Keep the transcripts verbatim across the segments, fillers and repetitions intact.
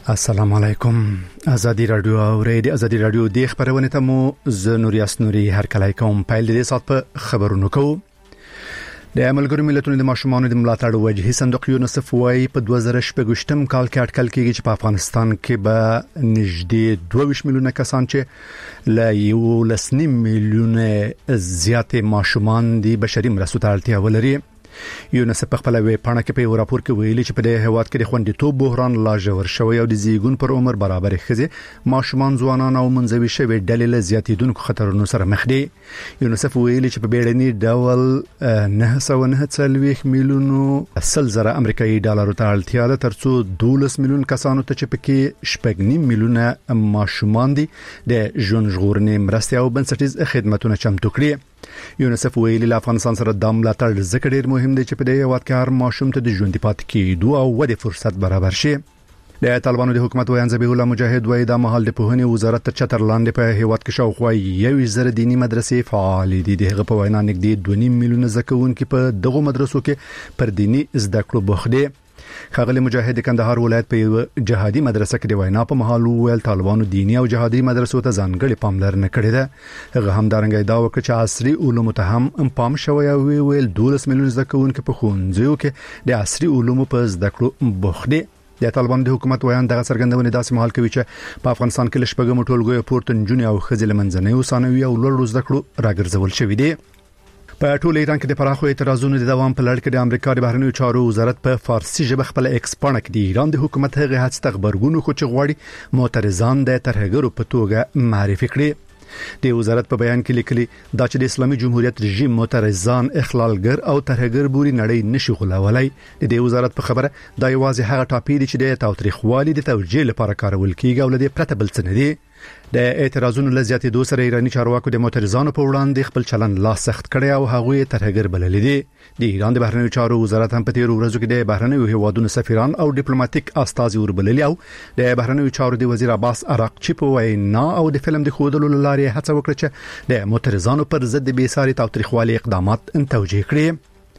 السلام علیکم. ازادي رادیو او ریډیو ازادي رادیو د خبرونه ته مو ز نوریاس نوري هر کله کوم پایل د سات په خبرونو کو. د ملګرو ملتونو د ماشومانو د ملاتړ وجهي صندوق یونیسف وايي په دوه زره شپږ کال کې اټکل کېږي چې په افغانستان کې به نږدې دوه ویشت میلیونه کسان چې لا یو لسنیم میلیونه زیات ماشومان د بشري مرستو ته اړتیا ولري. یونیسف په خپل ویب پاڼه کې په یو راپور کې ویلي چې په دې هواد کې د خوندیتوب بحران لا ژور شوی او د زیږون پر عمر برابر ښځې ماشومان ځوانان او منځوي شوی ډلې له زیاتیدونکو خطرونو سره مخ دي. یونیسف ویلي چې په بیړني ډول نه سوه نه څلوېښت میلیونو سل زره امریکایي ډالرو ته اړتیا ده ترڅو دولس میلیون کسانو ته چې پکې شپږ نیم میلیونه ماشومان دي د ژوند ژغورنې مرستې او بنسټیز خدماتونه چمتو کړي. یونیسف ویلي له افغانستان سره د ملاتړ ذکر ډیر مهم دی چې په دې هواد کې هر ماشوم ته د ژوند پاتې کېدو او ودې فرصت برابر شي. د طالبانو د حکومت ویان ذبیح الله مجاهد وایي د مهال د پوهنې وزارت تر چتر لاندې په هواد کې شاوخوا یو زره دینی مدرسې فعال دي. دغه په وینا نږدې دوه نیم میلیونه زکوونکي په دغه مدرسو کې پر دینی زده کړو بوخت دي. خغلی مجاهد کندهار ولایت په یو جهادي مدرسه کې د وینا په محل ویل طالبانو دینی او جهادي مدرسو ته ځانګړي پاملرنه کړې ده. هغه هم دارنګي دا وکړي چې عصري علومو ته هم پام شوی او ویل دولس میلیون زکوونکي په ښوونځیو کې د عصري علومو په زده کړو بوخت دي. د طالبانو د حکومت ویان دغه څرګندونه داسې مهال کوي چې په افغانستان کې لشپږم ټولګي پورته نجونې او ښځې لمنځنۍ ثانوي او لوړ زده کړو راګرځول شوې دي. په ټول ایران کې د پراخو اعتراضونو د دوام په لړ کې د امریکا د بهرنیو چارو وزارت په فارسی ژبه خپل ایکس پاڼه کې د ایران د حکومت هغه هڅې ته خبرګون خو چې غواړي معترضان د ترهګرو په توګه معرفي کړي. د وزارت په بیان کې لیکلي دا چې د اسلامي جمهوریت رژیم معترضان اخلالګر او ترهګر بوري نړۍ نشي غولولای. د دې وزارت په خبره دا یوازې هغه ټاپی دي چې د تاوتریخوالي د توجیه لپاره کارول کیږي او لدې پرته بل څه نه دي. د اعتراضونو لزیاتې دوه سره ایرانی چارواکو د معترضانو په وړاندې خپل چلن لا سخت کړي او هغه ترهګر بلل دي. د ایران د بهرنیو چارو وزارت هم په تیر ورځو کې د بهرنیو هیوادونو سفیران او ډیپلوماټیک استازي وربللي او د بهرنیو چارو د وزیر عباس عراقچی په وینا او د فلم د خودلو لارې هڅه وکړه چې د معترضانو پر ضد د بیساري تاوتریخوالي اقدامات توجیه کړي.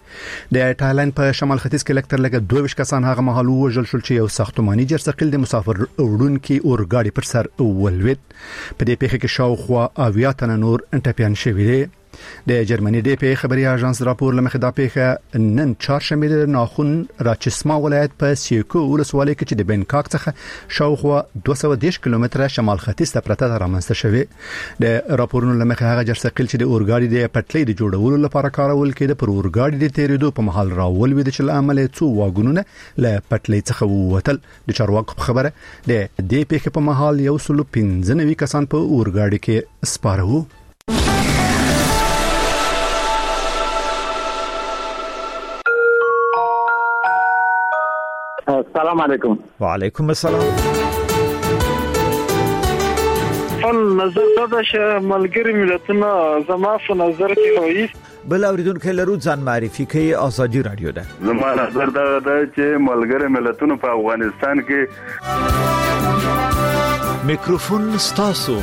د تایلند په شمال ختیځ کې لکتر لګ دوه ویشت کسان هغه مهال وژل شول چې یو ساختماني جرثقیل د مسافر وړونکو اورګاډي پر سر ولوید. په دې پیښه کې شاوخوا اویا تنه نور انټپیان شوي دي. د جرمني د پی خبري اژانس راپور لمخه دا پیښه نن چهارشنبه د ناخون راچسما ولایت په سیکو ولسوالۍ کې چې د بنکاک څخه شاوخوا دوه سوه دېرش کیلومتره شمال ختیځ ته پرته رامنځته شوی. د راپورونو لمخه هغه جرثقیل چې د اورګاډي د پټلۍ د جوړولو لپاره کارول کېده پر اورګاډي د تیریدو په محل راول وید چې عمل څو واګونونه له پټلۍ څخه ووتل. د چارواکو په خبره د دې پیښې په محل یو سل پنځه نوي کسان په اورګاډي کې سپاره وو. السلام علیکم. وعلیکم السلام. فل نظر دا چې ملګری ملتونه زما په نظر کې وایي بل اوریدونکو لرو ځان معرفي کوي ازادي رادیو ده. زما نظر دا ده چې ملګری ملتونه په افغانستان کې میکروفون ستاسو.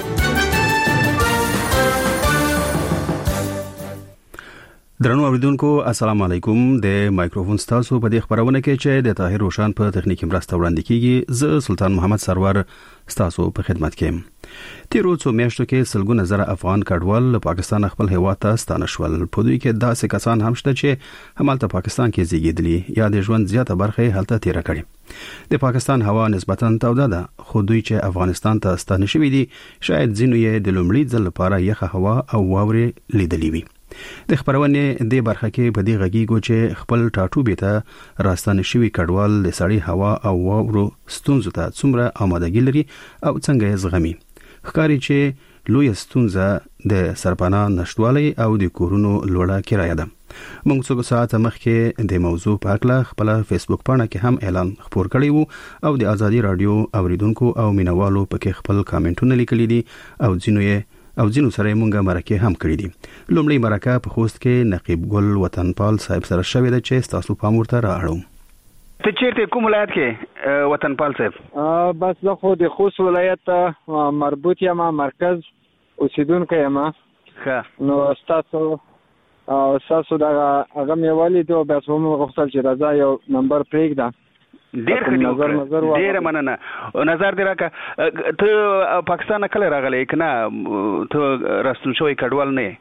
درنو اوریدونکو السلام علیکم. د مایکروفون ستاسو په دې خبرونه کې چې د طاهر روشن په تخنیکی مرسته وړاندې کیږي زه سلطان محمد سرور ستاسو په خدمت کې یم. تیرو څو میاشتو کې سلګونه زره افغان کډوال له پاکستان خپل هیواد ته ستانه شول. په دوی کې داسې کسان هم شته چې همالته پاکستان کې زیږیدلي یا د ژوند زیاته برخه هلته تیر کړي. د پاکستان هوا نسبتاً توده ده خو دوی چې افغانستان ته ستانه شوي دي شاید ځینو یې د لومړي ځل لپاره یخه هوا او واورې لیدلې وي. د خبرونه د برخه کې په دې غږیږو چې خپل ټاټوبې ته راستانه شوی کډوال د سړی هوا او واورو ستونزو ته څومره آمادګي لري او څنګه یې زغمي. ښکاري چې لوی ستونزه د سرپناه نشټوالي او د کورونو لوړه کرایه ده. موږ څو ساعت مخکې د موضوع په اړه خپل فیسبوک پاڼه کې هم اعلان خپور کړی وو او د ازادي رادیو اوریدونکو او مینوالو پکې خپل کامنټونه لیکلي دي او ځینو یې او ځینو سره مونږه مرکه هم کړی دي. لومړی مرکه په خوست کې نقیب ګل وطنپال صاحب سره شوې ده چې تاسو پام ورته راوړم. ته چیرته کوم ولایت کې وطنپال صاحب؟ بس زه خو د خوست ولایت مربوط یم، مرکز اوسیدونکو یم. ښه نو تاسو او تاسو دا هغه مې ولیدو بیا هم غوښتل چې راځه یو نمبر پرېږده ډیر ښه ډیر مننه. نظر دی راکړه ته پاکستان کله راغلی کنه ته راستون شوی کډوال نه؟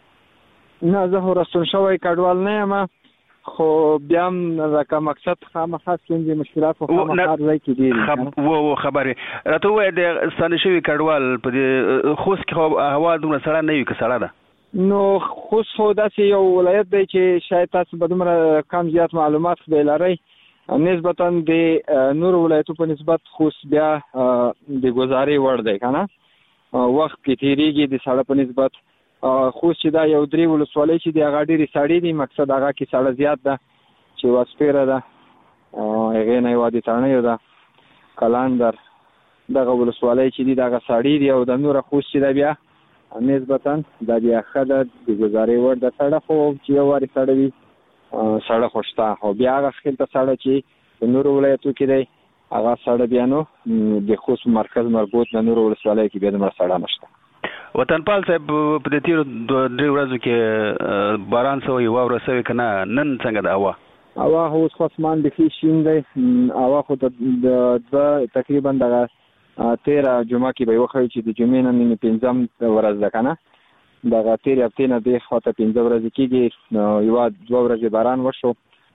نه زه راستون شوی کډوال نه یم، خو بیا هم لکه مقصد خامخا ستونزې مشکلات خو خامخا هر ځای کې ډېر و و خبرې راته ووایه د ستانه شوي کډوال په دې خوست کې خو هوا دومره سړه نه وي که سړه ده؟ نو خوست خو داسې یو ولایت دی چې شاید تاسو به دومره کم زیات معلومات به لرئ نسبتا د نورو ولایتو په نسبت خوست بیا د ګزارې وړ دی که نه، وخت کې تېرېږي د سړه په نسبت. خوست چې دا یو درې ولسوالۍ چې دي هغه ډېرې سړې دي، مقصد هغه کې سړه زیات ده چې وسپېره ده، هغې نه یې وادي تڼیو ده، کلندر، دغه ولسوالۍ چې دي دغه سړې دي، او د نوره خوست چې ده بیا نسبتا دا بیا ښه ده د ګزارې وړ ده. سړه خو چې یو وارې سړه وي سړه خو شته، خو بیا هغه خلته سړه چې د نورو ولایتو کې دی هغه سړه بیا نو د خوست مرکز مربوط د نورو ولسوالیو کې بیا دومره سړه نشته. وطنپال صاحب په دې تیرو درې ورځو کې باران شوی واوره شوې که نه؟ نن څنګه ده هوا؟ هوا خو اوس خو اسمان بیخي شین دی، هوا خو د دوه تقریبا دغه تېره جمعه کې به یې وښیي چې د جمعې نه نن پنځم ورځ ده که نه، دغه تېرې هفتې نه دې خوا ته پنځه ورځې کېږي، یوه دوه ورځې باران وشو،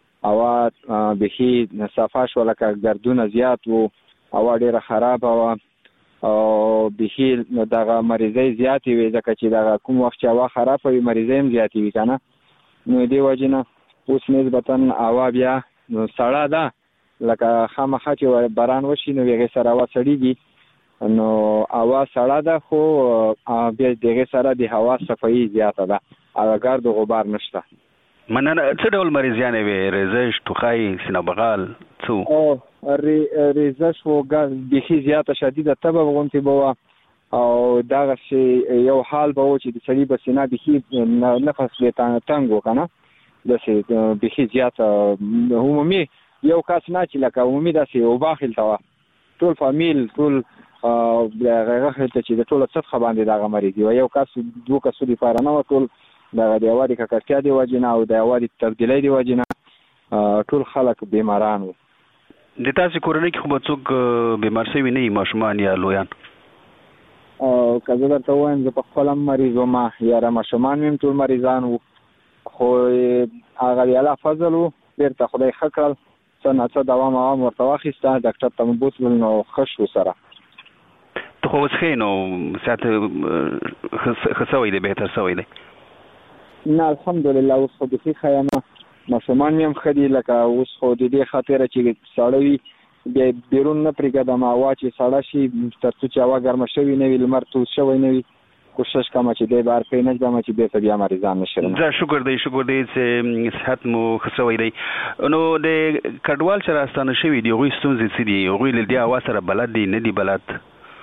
هوا بیخي صفا شوه، لکه ګردونه زیات وو، هوا ډېره خرابه وه او بیخي دغه مریضۍ زیاتې وي، ځکه چې دغه کوم وخت چې هوا خرابه وي مریضۍ هم زیاتې وي که نه. نو دې وجې نه اوس نسبتا هوا بیا سړه ده، لکه خامخا چې باران وشي نو هغې سره هوا سړېږي، نو هوا سړه ده، خو بیا د هغې سره د هوا صفایي زیاته ده، هغه ګرد و غبار نشته. مننه. څه ډول مریضیانې وې؟ ریزش، ټوخی، سینه بغل څه؟ ریزش و بیخي زیاته شدیده تبه غوندې به وه، او دغسې یو حال به و چې د سړي به سینه بیخي نفس یې تنګ و که نه، داسې بیخي زیاته عمومي یو کس نه چې لکه عمومي داسې وبا خلته وه، ټول فامیل ټول هغه خلته چې د ټوله سطحه باندې دغه مریض وه، یو کس دوه کسو دپاره نه وه، ټول دغه د هوا د ککړتیا د وجې نه او د هوا د تبدیلۍ د وجې نه ټول خلک بیماران وو. د تاسې کورنۍ کې خو به څوک بیمار شوي نه وي، ماشومان یا لویان؟ که زه درته ووایم زه په خپله هم مریض وم، یاره ماشومان مې هم ټول مریضان وو، خو هغه د الله فضل وو، بېرته خدای ښه کړل، څه نه څه دوام اوام ورته واخیسته، ډاکټر ته مو بوتلل نو ښه شو سره. ته خو اوس ښه نو صحت ښه شوی دی، بهتر شوی دی؟ نه الحمدلله اوس خو بیخي ښه یم، ماشومان مې هم ښه دي، لکه اوس خو د دې خاطره چې ساړه وي بیا بیرون نه پرېږدم، هوا چې سړه شي تر څو چې هوا ګرمه شوې نه وي، لمر توز شوی نه وي، کوشش کوم چې دی بهر پرې نه ږدم چې بېرته بیا مریضان نه شم. زه شکر دی شکر دی چې صحت مو ښه شوی دی. نو د کډوال چې راستانه شوي دي هغوی ستونزې څه دي؟ هغوی له دې هوا سره بلد دي نه دي بلد؟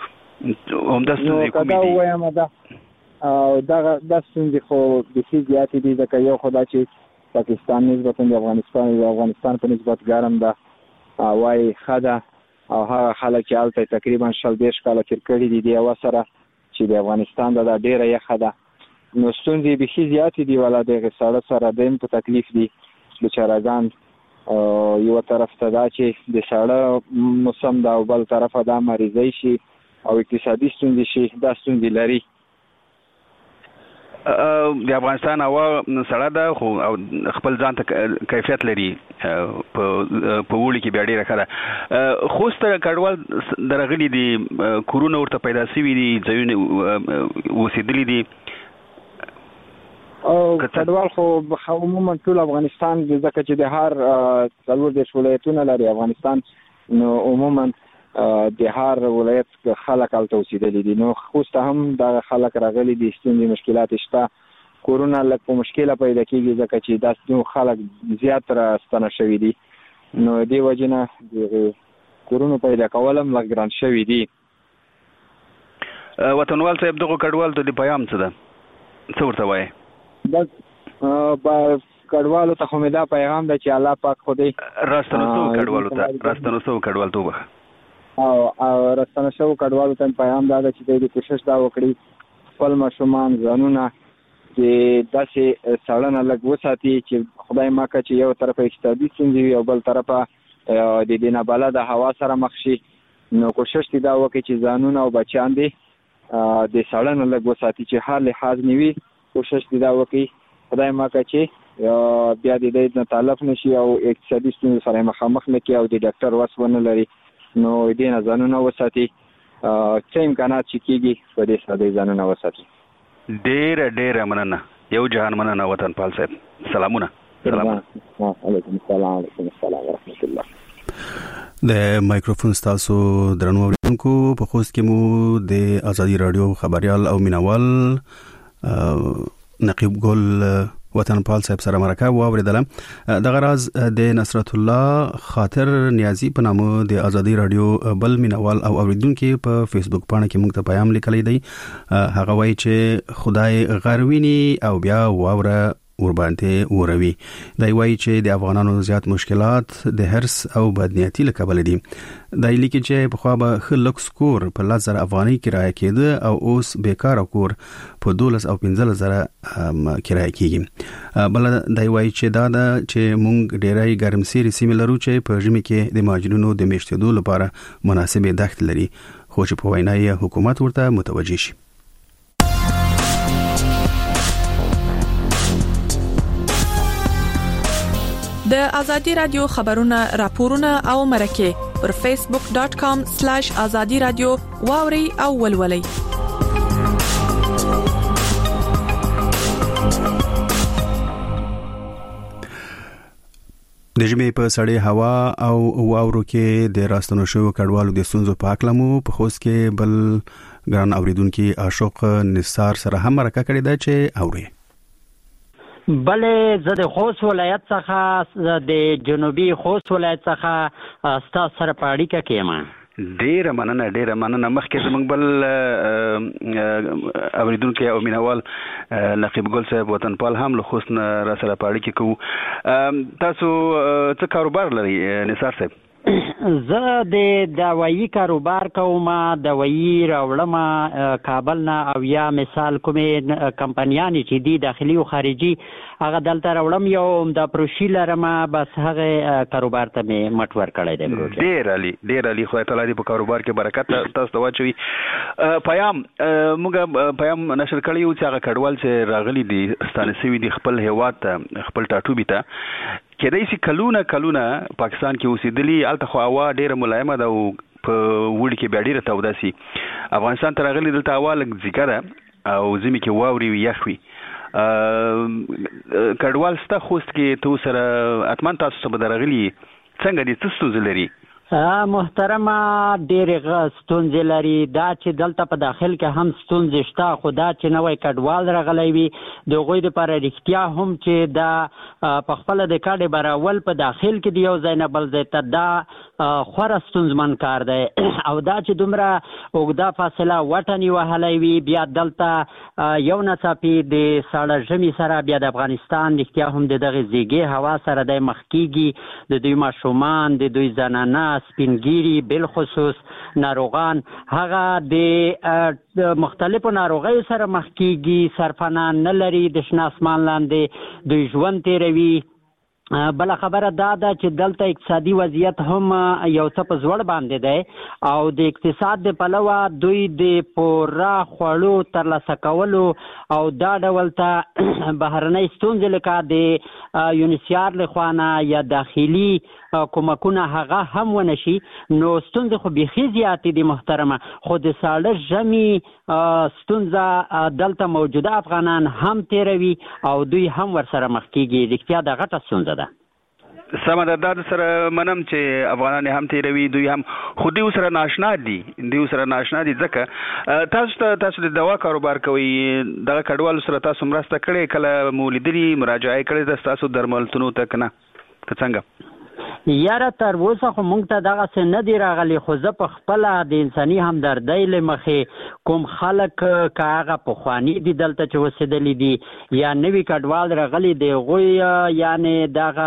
همدا ستونزې کومې دي؟ نو که دا ووایم دا دغه دا ستونزې خو بیخي زیاتې دي، ځکه یو خو دا چې پاکستان نسبتا د افغانستان د افغانستان په نسبت ګرم ده، هوا یې ښه ده، او هغه خلک چې هلته تقریبا شل دېرش کاله تېر کړي دي د هوا سره چې د افغانستان ده دا ډېره یخه ده، نو ستونزې بیخي زیاتې دي، والا د هغې سړه سره دویم په تکلیف دي بېچارهګان. یوه طرف ته دا چې د سړه موسم ده او بل طرفه دا مریضۍ شي او اقتصادي ستونزې شي، دا ستونزې لري. د افغانستان هوا سړه ده خو خپل ځان ته کیفیت لري، په اوړي کې بیا ډېره ښه ده. خوست ته کډوال درغلي دي، کورونه ورته پیدا شوي دي، ځایونه اوسېدلي دي؟ کډوال خو عموما ټول افغانستان ځکه چې د هر څلور دېرش ولایتونه لري افغانستان، نو عموما د هر ولایت خلک هلته اوسېدلي دي، نو خوست ته هم دغه خلک راغلي دي، ستونزې مشکلات شته، کورونه لږ په مشکله پیدا کېږي ځکه چې دا خلک زیات راستنه شوي دي، نو دې وجې نه د کورونو پیدا کول هم لږ ګران شوي دي. وطنوال صاحب دغو کډوالو ته د پیغام څه ده؟ څه ورته وایې؟ بس کډوالو ته خو مې دا پیغام ده چې الله پاک خدای راستنه شوو کډوالو ته راستنه شوو کډوالو ته وبخښه، او راستنه شوو کډوالو ته پیغام دا ده چې دوی کوشش دا وکړي خپل ماشومان ځانونه چې داسې سړه نه لږ وساتي چې خدای ماکه چې یو طرفه اقتصادي ستونزې وي او بل طرفه د دې نه بل د هوا سره مخ شي نو کوشش دي دا وکړي چې ځانونه او بچیان دي د سړن لږ وساتي چې هر لحاظ نیوي کوشش دي دا وکړي خدای ما کوي چې بیا د دې نه تلف نشي او اقتصادي ستونزې سره مخامخ نه کی او د ډاکټر واس ونه لري نو دې نه ځانونه وساتي چې امکانات چې کیږي په دې سره د ځانونه وساتي. ډېر ډېر مننه یو جهان مننه وطن پال صاحب. سلامونه. سلام علیکم. السلام علیکم ورحمت الله. د مایکروفون تاسو درنو اوریدونکو په خوست کې مو د ازادي رادیو خبريال او مینوال نقیب ګل وطن پال صاحب سره مرکه و اوریدل. د غراز د نصرت الله خاطر نیازی په نامه د ازادي رادیو بل مینوال او اوریدونکو په فیسبوک باندې کې موږ ته پیغام لیکلی دی. هغه وایي چې خدای غروینی او بیا واوره وربانته وروي. دا وایي چې د افغانانو زیات مشکلات د هرس او بدنیتی له کبل دي. دا لیکي چې په خو به خلک سکور په لزر افغاني کرایه کېده او اوس بیکاره کور په دولس او پنځه زره کرایه کېږي. بل دا وایي چې دا د چې مونږ ډیرای ګرمسيري سیمه لرو چې په ژمي کې د ماجرونو د میشتېدو لپاره مناسبه دښت لري خو چې په وینای حکومت ورته متوجه شي. د ازادي رادیو خبرونه راپورونه او مرکه پر فیسبوک ډاٹ کام سلیش ازادي رادیو واوري او ولولي. د ژمي په سړې هوا او واورو کې د راستنو شو کډوالو د سونزو په اکلمو په خوست کې بل ګران اوریدونکو عاشق نثار سره هم مرکه کړې ده چې اوري. بله زه د خوست ولایت څخه د جنوبي خوست ولایت څخه ستاسو سره په اړیکه کې یم. ډیره مننه ډیره مننه. مخکې زموږ بل اوریدونکو او مینوال نقیب ګل صاحب وطن پال هم له خوست نه را سره په اړیکه کوو. تاسو څه کاروبار لرئ نثار صاحب؟ زه د دوايي کاروبار کوم. دوايي راوړم کابل نه او یا مثال کومې کمپنیانې چې دي داخلي او خارجي هغه دلته راوړم یو د پروشي لرم بس هغه کاروبار ته مې مټور کړی دی. ډېر علي ډېر علي خدای تعالی دې په کاروبار کې برکت تاسو ته واچوي. پیام موږ پیام نشر کړی یو چې هغه کډوال چې راغلي دي ستانه سوي دي خپل هیواد ته خپل ټاټوبي ته کېدای شي کلونه کلونه پاکستان کې اوسېدلي الته خو هوا ډېره ملایمه ده او په وړي کې بیا ډېره توده سي. افغانستان ته راغلي دلته هوا لږ ځیګه ده او ژمي کې واوري وي یخ وي. کډوال ستا خوست کې تو سره اتمن تاسو څه به درغلي څنګه دي څه ستونزې لري؟ محترمه ډېرې ستونزې لري. دا چې دلته په داخل کې هم ستونزې شته خو دا چې نوی کډوال راغلی وي د هغوی دپاره رښتیا هم چې دا په خپله د کډې براول په داخل کې د یو ځای نه بل ځای ته دا خورا ستونزمن کار دی او دا چې دومره اوږده فاصله وټنې وهلی وي بیا دلته یو ناڅاپي د ساړه ژمي سره بیا د افغانستان رښتیا هم د دغې زیږې هوا سره دی مخ کېږي. د دوی ماشومان د دوی زنانه سپینګیری بالخصوص ناروغان هغه د مختلفو ناروغیو سره مخ کېږي سرپناه نه لري د شنه اسمان لاندې دوی ژوند تیروي. بل خبره دا ده چې دلته اقتصادي وضعیت هم یو څه په زوړ باندې دی او د اقتصاد د پلوه دوی د پوره خوړو ترلاسه کولو او دا ډول ته بهرنۍ ستونزې لکه د یونیسیار له خوا نه یا داخلي کومکونه هغه هم ونه شي نو ستونزې خو بیخي زیاتې دي محترمه. خو د ساړه ژمي ستونزه دلته موجوده افغانان هم تیروي او دوی هم ورسره مخ کېږي. رښتیا د غټه ستونزه ده. سمه ده. دا سره منم چې افغانان هم تیروي دوی هم خو دوی سره ناشنا دي دوی سره ناشنا دي ځکه تاسو ته تاسو د دوا کاروبار کوي دغه کډوالو سره تاسو مرسته کړې کله مو لیدلي مراجعه کړې د تاسو درملتونو ته کنه که څنګه؟ یاره تر اوسه خو موږ ته دغسې نه دي راغلي خو زه په خپله د انساني همدردۍ له مخې کوم خلک که هغه پخواني دي دلته چې اوسېدلي دي یا نوي کډوال راغلي د هغوی یعنې دغه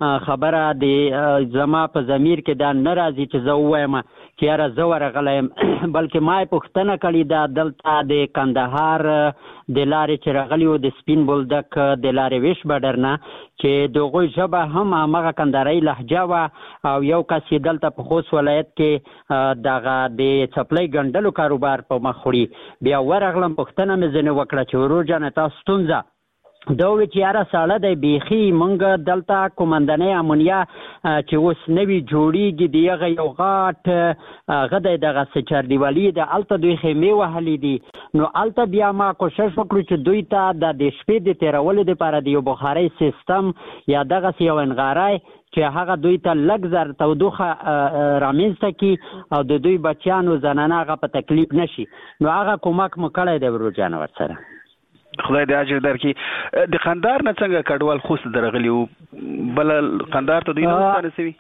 خبره د زما په ضمیر کې دا نه راځي چې زه ووایم چې یاره زه ورغلی یم بلکې ما یې پوښتنه کړې ده دلته د کندهار د لارې چې راغلي وو د سپین بولدک د لارې ویش بډر نه چې د هغوی ژبه هم همغه کندهارۍ لهجه وه او یو کس یې دلته په خوست ولایت کې دغه د څپلۍ ګنډلو کاروبار په مخ وړي بیا ورغلم پوښتنه مې ځینې وکړه چې ورور جانه تاسو ستونزه دا وی چې یاره ساړه دی بیخي مونږ دلته کومندنۍ امونیا چې اوس نوي جوړیږي د هغه یو غاټ هغه دی دغه چاردیوالي د هلته دوی خیمې وهلي دي نو هلته بیا ما کوشش وکړو چې دوی ته د د شپې د تېرولو دپاره د یو بخارۍ سیستم یا دغسې یو انغاری چې هغه دوی ته لږ زر تودوخه رامنځته کړي او د دوی بچیانو زنانه هغه په تکلیف نشي نو هغه کومک مو کړی دی ورور جانه ورسره خدای دې اجر درکړي د قندهار نه څنګه کډوال خوست درغلی او بل قندهار ته دوی نه ورسوي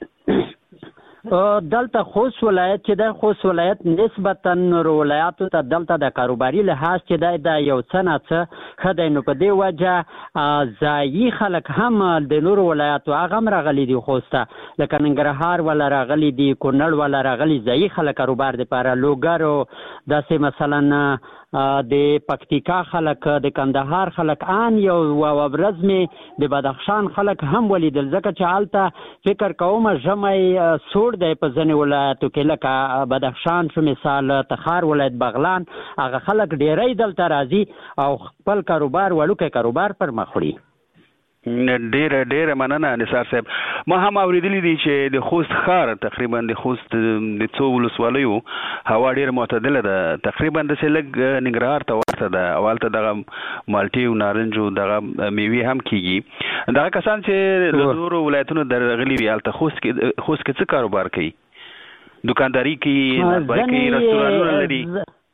دلته خوست ولایت چې د خوست ولایت نسبتا نورو ولایاتو ته دلته د کاروباري لحاظ چې دی د یو څه نه څه ښه دی نو په دې وجه ځایي خلک هم د نورو ولایاتو هغه هم راغلي دي خوست ته لکه ننګرهار والا راغلي دي کونړ والا راغلي ځایي خلک کاروبار دپاره لوګر او داسې مثلا د پکتیکا خلک د کندهار خلک ان یو ورځ مې د بدخشان خلک هم ولیدل ځکه چې هلته فکر کوم ژمی سوړ دی په ځینې ولایتو کې لکه بدخشان شو مثال تخار ولایت بغلان هغه خلک ډیری دلته راځي او خپل کاروبار وړوکی کاروبار پر مخ وړي ډیره ډیره مننه نثار صاحب ما هم اوریدلی دي چې د خوست ښار تقریبا د خوست د څو ولسوالیو هوا ډیره معتدله ده تقریبا داسې لږ ننګرهار ته ورته ده او هلته دغه مالټې او نارنج او دغه میوې هم کیږي دغه کسان چې له نورو ولایتونو درغلي وي هلته خوست کې خوست کې څه کاروبار کوي دوکانداري کوي نسباري کوي رستورانونه لري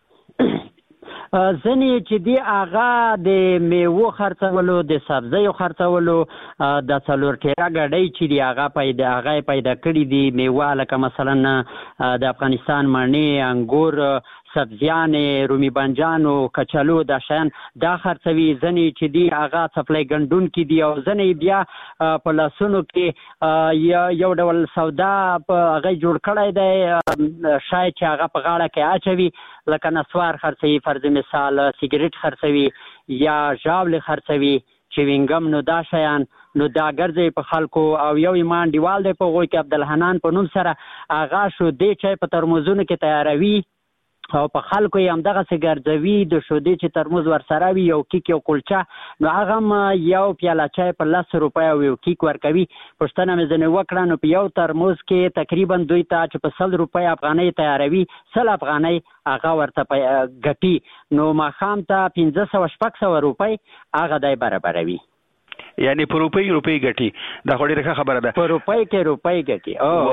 ځینې چې دی هغه د میوو خرڅولو د سبزیو خرڅولو د څلور ټیره ګاډۍ چې دی هغه پیدا هغه پیدا کړي دي میوه لکه مثلا د افغانستان مڼې انګور سبزیانې رومي بانجانو کچالو دا شیان دا خرڅوي ځینې چې دی هغه څپلۍ ګنډونکي دي او ځینې بیا په لاسونو کې یو ډول سودا په هغه جوړ کړی دی شاید چې هغه په غاړه کې اچوي لکه نسوار خرڅوي فرض مثال سیګریټ خرڅوي یا ژاولې خرڅوي چوینګم نو دا شیان نو دا ګرځي په خلکو او یو ایمان دیوال دی په هغوی کې عبدالحنان په نوم سره هغه شودې چای په ترموزونو کې تیاروي او په خلکو یې همدغسې ګرځوي د شودې چې ترموز ورسره وي یو کیک یو کلچه نو هغه هم یو پیاله چای په لس روپۍ او یو کیک ورکوي پوښتنه مې ځینې وکړه نو په یو ترموز کې تقریبا دوی ته چې په سل روپۍ افغانۍ تیاروي سل افغانۍ هغه ورته ګټي نو ماښام ته پنځه سوه شپږ سوه روپۍ هغه دی برابروي یعنی په روپۍ روپۍ ګټي دا خو ډېره ښه خبره ده په روپۍ کې روپۍ ګټي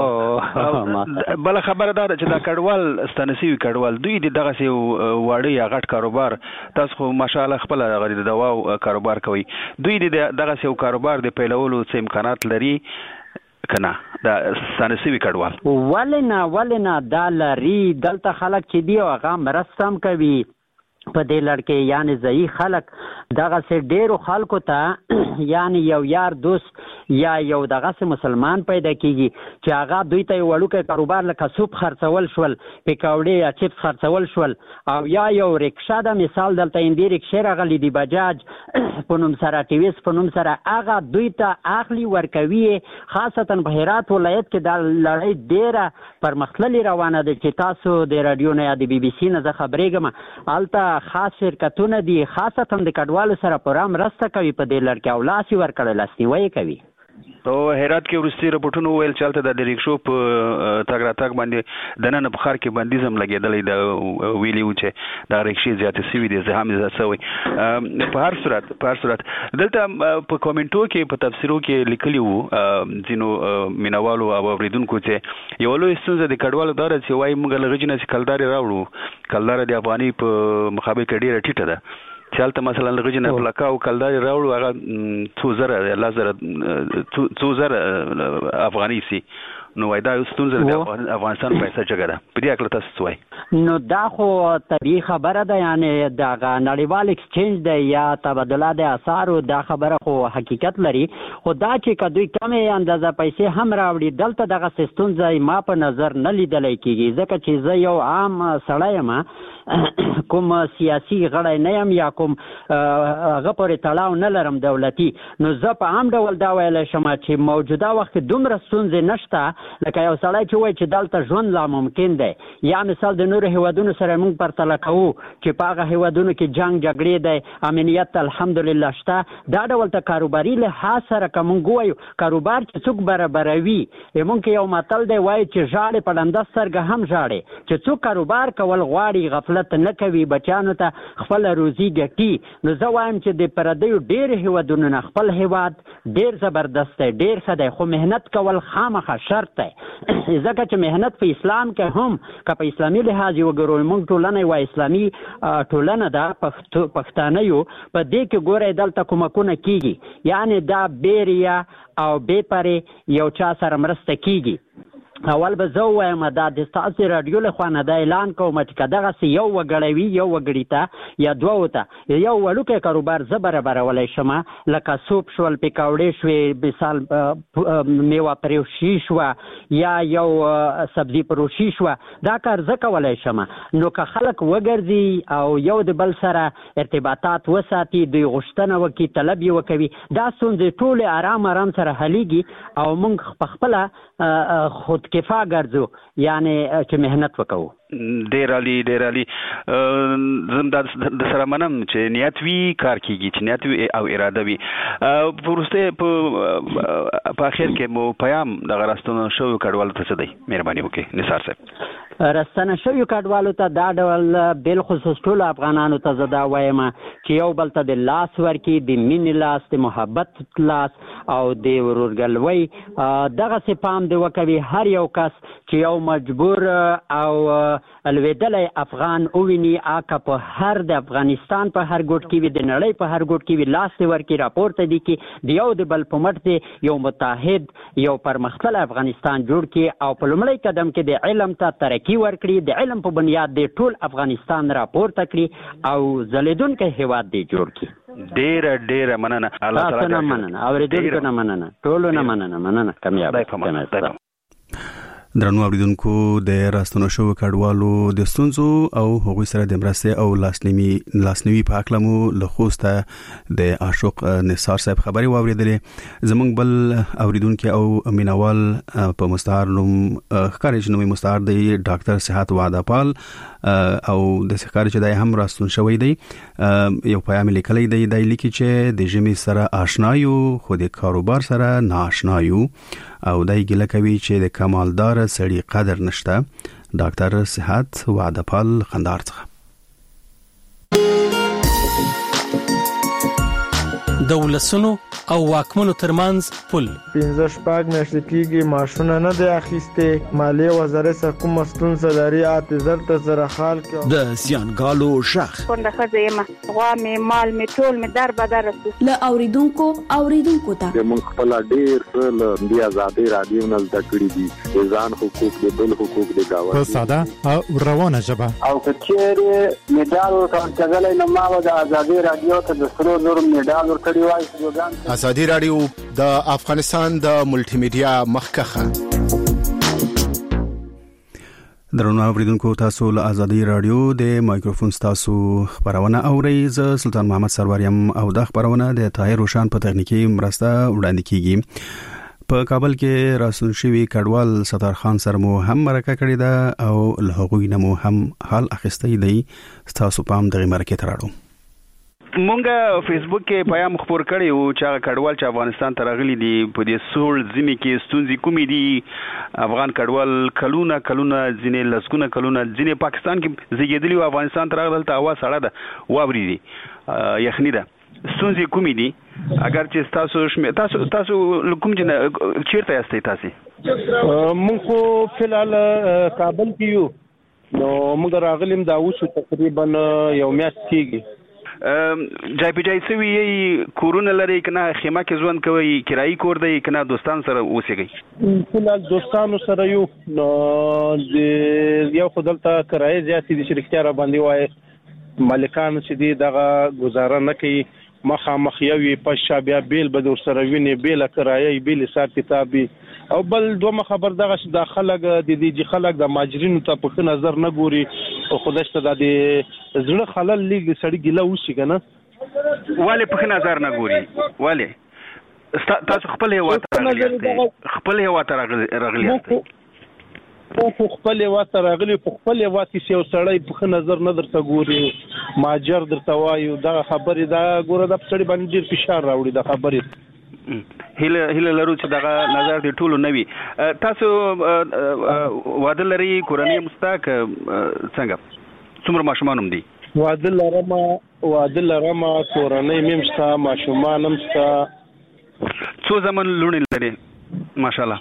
او بله خبره دا ده چې دا کډوال ستانه شوي کډوال دوی د دغسې واړه یا غټ کاروبار تاسو خو ماشاءالله خپله هغه د دوا کاروبار کوئ دوی د دغسې یو کاروبار د پیلولو څه امکانات لري که نه دا ستانه شوي کډوال ولې نه ولې نه دا لري دلته خلک چې دي هغه مرسته هم کوي په دې لړ کې یعنې ځایي خلک دغسې ډېرو خلکو ته یعنې یو یار دوست یا یو دغسې مسلمان پیدا کېږي چې هغه دوی ته یو وړوکی کاروبار لکه سوپ خرڅول شول پکوړې یا چپس خرڅول شول او یا یو رکشه ده مثال دلته هندي رکشې راغلي دي بجاج په نوم سره ټیویس په نوم سره هغه دوی ته اخلي ورکوي خاصتا په هرات ولایت کې دا لړۍ ډېره پرمختللې روانه ده چې تاسو د راډیو نه یا د بي بي سي نه زه خبرېږم هلته خاص شرکتونه دي خاصتا د کډوالو سره پوره مرسته کوي په دې لړ کې او لاس یې ورکړی لاسنیوی کوي او هرات کې وروستي رپورټونه وویل چې هلته د رکشو په تګ راتګ باندې دننه په ښار کې بندیز هم لګېدلی د ویلي و چې دا رکشې زیاتې سوي دي زحام یې زیات سوی په هر صورت په هر صورت دلته په کومنټو کې په تفسیرو کې لیکلي وو ځینو مینوالو او اورېدونکو چې یوه لویه ستونزه د کډوالو دا ده چې وایي موږ له غجې نه چې کلدارې راوړو کلداره د افغاني په مقابل کې ډېره ټیټه ده چې هلته مثلا له غجې نه پلکه او کلدارې راوړو هغه څو زره یا لس زره څو زره افغاني سي نو وای دا ستونزه د افغانستان په څه جګړه په دې اړه تاسو وایي؟ نو دا خو طبيعي خبره ده، یعنی دا نړیوال ایکسچینج دی یا تبادله د اسعارو، دا خبره خو حقیقت لري. خو دا چې کدوې کمې اندازه پیسې هم راوړي دلته دغه ستونزه ما په نظر نه لیدل کېږي، ځکه چې زه یو عام سړی یم، کوم سیاسي غړی نه یم یا کوم هغه پورې تړاو نه لرم دولتي. نو زه په عام ډول دا ویلی شم چې موجوده وخت دومره ستونزې نشته لکه یو سړی چې وایي چې دلته ژوند لا ممکن دی. یا مثال د نورو هیوادونو سره موږ پرتله کوو چې په هغه هیوادونو کې جنګ جګړې دی، امنیت الحمدلله شته. دا ډول ته کاروباري لحاظ سره که موږ ووایو کاروبار چې څوک برابروي، موږ یو متل دی وایي چې ژاړې په ډنده سترګه هم ژاړې، چې څوک کاروبار کول غواړي غفلت نه کوي، بچانو ته خپل روزي ګټي. نو زه وایم چې د پردیو ډېر هیوادونو نه خپل هیواد ډېر زبردست دی، ډېر ښه دی، خو مهنت کول خامخا شرط دی. ځکه چې مهنت په اسلام کې هم که په اسلامي لحاظ وګورو، موږ ټولنه یوه اسلامي ټولنه ده، پښتانه یو، په دې کې ګورئ دلته کومکونه کېږي، یعنی دا بیریا او بې پرې یو چا سره مرسته کېږي. اول به زه ووایم دا د ستاسو راډیو له خوا نه دا اعلان کوم چې که دغسې یو وګړی وي، یو وګړي ته یا دوو ته یو وړوکی کاروبار زه برابرولی شم، لکه سوپ شول، پکوړې شوې، مثال میوه پروشي شوه یا یو سبزي پروشي شوه، دا کار زه کولی شم. نو که خلک وګرځي او یو د بل سره ارتباطات وساتي، دوی غوښتنه وکړي، طلب یې وکوي، دا ستونزې ټولې ارام ارام سره حلیږي او موږ په خپله خود کفا ګرځو، یعنی چې مهنت وکړو. ډېر عالي ډېر عالي. زم د سره منم چې نیت وي کار کېږي، چې نیت وي او اراده وي. په وروسته په اخر کې مو پیام دغه راستنه شویو کډوالو ته څه دی؟ مهرباني وکړئ نثار صاحب. راستنه شویو کډوالو ته دا ډول بالخصوص ټولو افغانانو ته زه دا وایم چې یو بل ته د لاس ورکړي، د مینې لاس، د محبت لاس او د ورورګلوۍ دغسې پام دې وکوي. هر یو کس چې یو مجبور او الویدلی افغان وویني، آکه په هر د افغانستان په هر ګوټ کې وي، د نړۍ په هر ګوټ کې وي، لاس دې ورکړي، راپورته دې کړي، د یو د بل په مټ دې یو متحد یو پرمختللی افغانستان جوړ کړي او په لومړی قدم کې د علم ته ترقي ورکړي، د علم په بنیاد دې ټول افغانستان راپورته کړي او ځلېدونکی هیواد دې جوړ کړي. ډېره ډېره مننه. تاسو نه مننه، اورېدونکو نه مننه، ټولو نه مننه. مننه کامیاب. درنو اوریدونکو، د راستنو شو کډوالو د ستونزو او هغوی سره د مرستې او لاسنیوي لاسنیوي په اړه مو له خوسته د عاشق نثار صاحب خبري واوریدلې. زمونږ بل اوریدونکو او مینوال په مستعار نوم ښکاري چې نومي مستعار دی ډاکټر صحت وعده پال او د ښکاري چې دای هم راستون شوی دی. یو پیغام لیکلی دی، دای لیکي چې د ژمي سره آشنا یو خو د کاروبار سره ناآشنا یو او دای ګیله کوي چې د کمالدار سړي قدر نشته. ډاکټر صحت وعده پال خندار څخه. د ولسونو او واکمنو ترمنځ پل پنځه شپږ میاشتې کېږي ماشونه نه دی اخیستې، مالیې وزارت څخه کومه ستونزه لري، اته زر ته زره خال کې د زیانګالو شخ کونډه ښځه یم، غوا مې مال مې ټول مې در بدر رسي. له اوریدونکو اوریدونکو ته موږ خپل ډېر څه له دې ازادۍ راډیو نه زده کړي دي، د ځان حقوق د بل حقوق د گاونډي په ساده او روانه ژبه. او که چیرې میډال ورکړل نه ما د ازادۍ راډیو ته د سرو زرو میډال ورکړی وای. ازادي راډیو د افغانستان د ملټي میډیا مخکخه. درنو اوریدونکو، تاسو له ازادي راډیو د مایکروفون تاسو خبرونه اورئ. زه سلطان محمد سروریم او د خبرونه د طاهر روشان په تخنیکی مرسته وړاندې کیږي. په کابل کې راسون شوی کډوال ستار خان سره مو هم مرکه کړې ده او له هغوی نه مو هم حال اخیستی دی. تاسو پام دغه مرکه ته راړو. مونږه فیسبوک کې پیغام خبر کړی او چې کډوال چې افغانستان ته راغلي دي په دې سول ځمې کې ستونزې کومې دي. افغان کډوال کلونه کلونه ځینې لسګونه کلونه ځینې پاکستان کې زیږیدلي او افغانستان ته راغلل ته هوا سړه ده، واوري دي، یخني ده. ستونزې کومې دي؟ اگر چې تاسو شمه تاسو تاسو کوم چې چیرته یاستئ تاسو؟ مونږ خو فلحال کابل کې یو، نو موږ راغلیم دا اوس تقریبا یو میاشت کېږي. جای په جای سوي کورونه لري کنه خیمه کې ژوند کوي کرایي کور دی کنه دوستان سره اوسېږي ټول دوستانو سره یو نو د یو خدلته کرایي زیاتې د شرکتیا را باندې وای مالکان چې دی دغه گزاره نه کوي مخامخ یوي پښه بیا بیل به در سره ویني بیل کرایي بیل حساب کتابي او بل دوه خبر دغه چې د خلک د دې خلک د ماجرینو ته په نظر نه ګوري او خدای ته د زړه خلل لګي سړی ګیله وشي کنه والے په نظر نه ګوري والے تاسو خپل هیواد ته راغلی خپل هیواد ته راغلی په خپل هیواد ته راغلی په خپل هیواد کې یو سړی په نظر نه درته ګوري ماجر درته وایو دا خبرې دا ګوره د سړی باندې ډیر فشار راوړي د خبرې هله هله لرو چې دغه نظر دی ټولو نوي تاسو واده لري کورنۍ مستاک څنګه څومره ماشومان هم دي واده لرم واده لرم کورنۍ مې مشته ماشومان هم شته څو زمن لونې لري ماشاءالله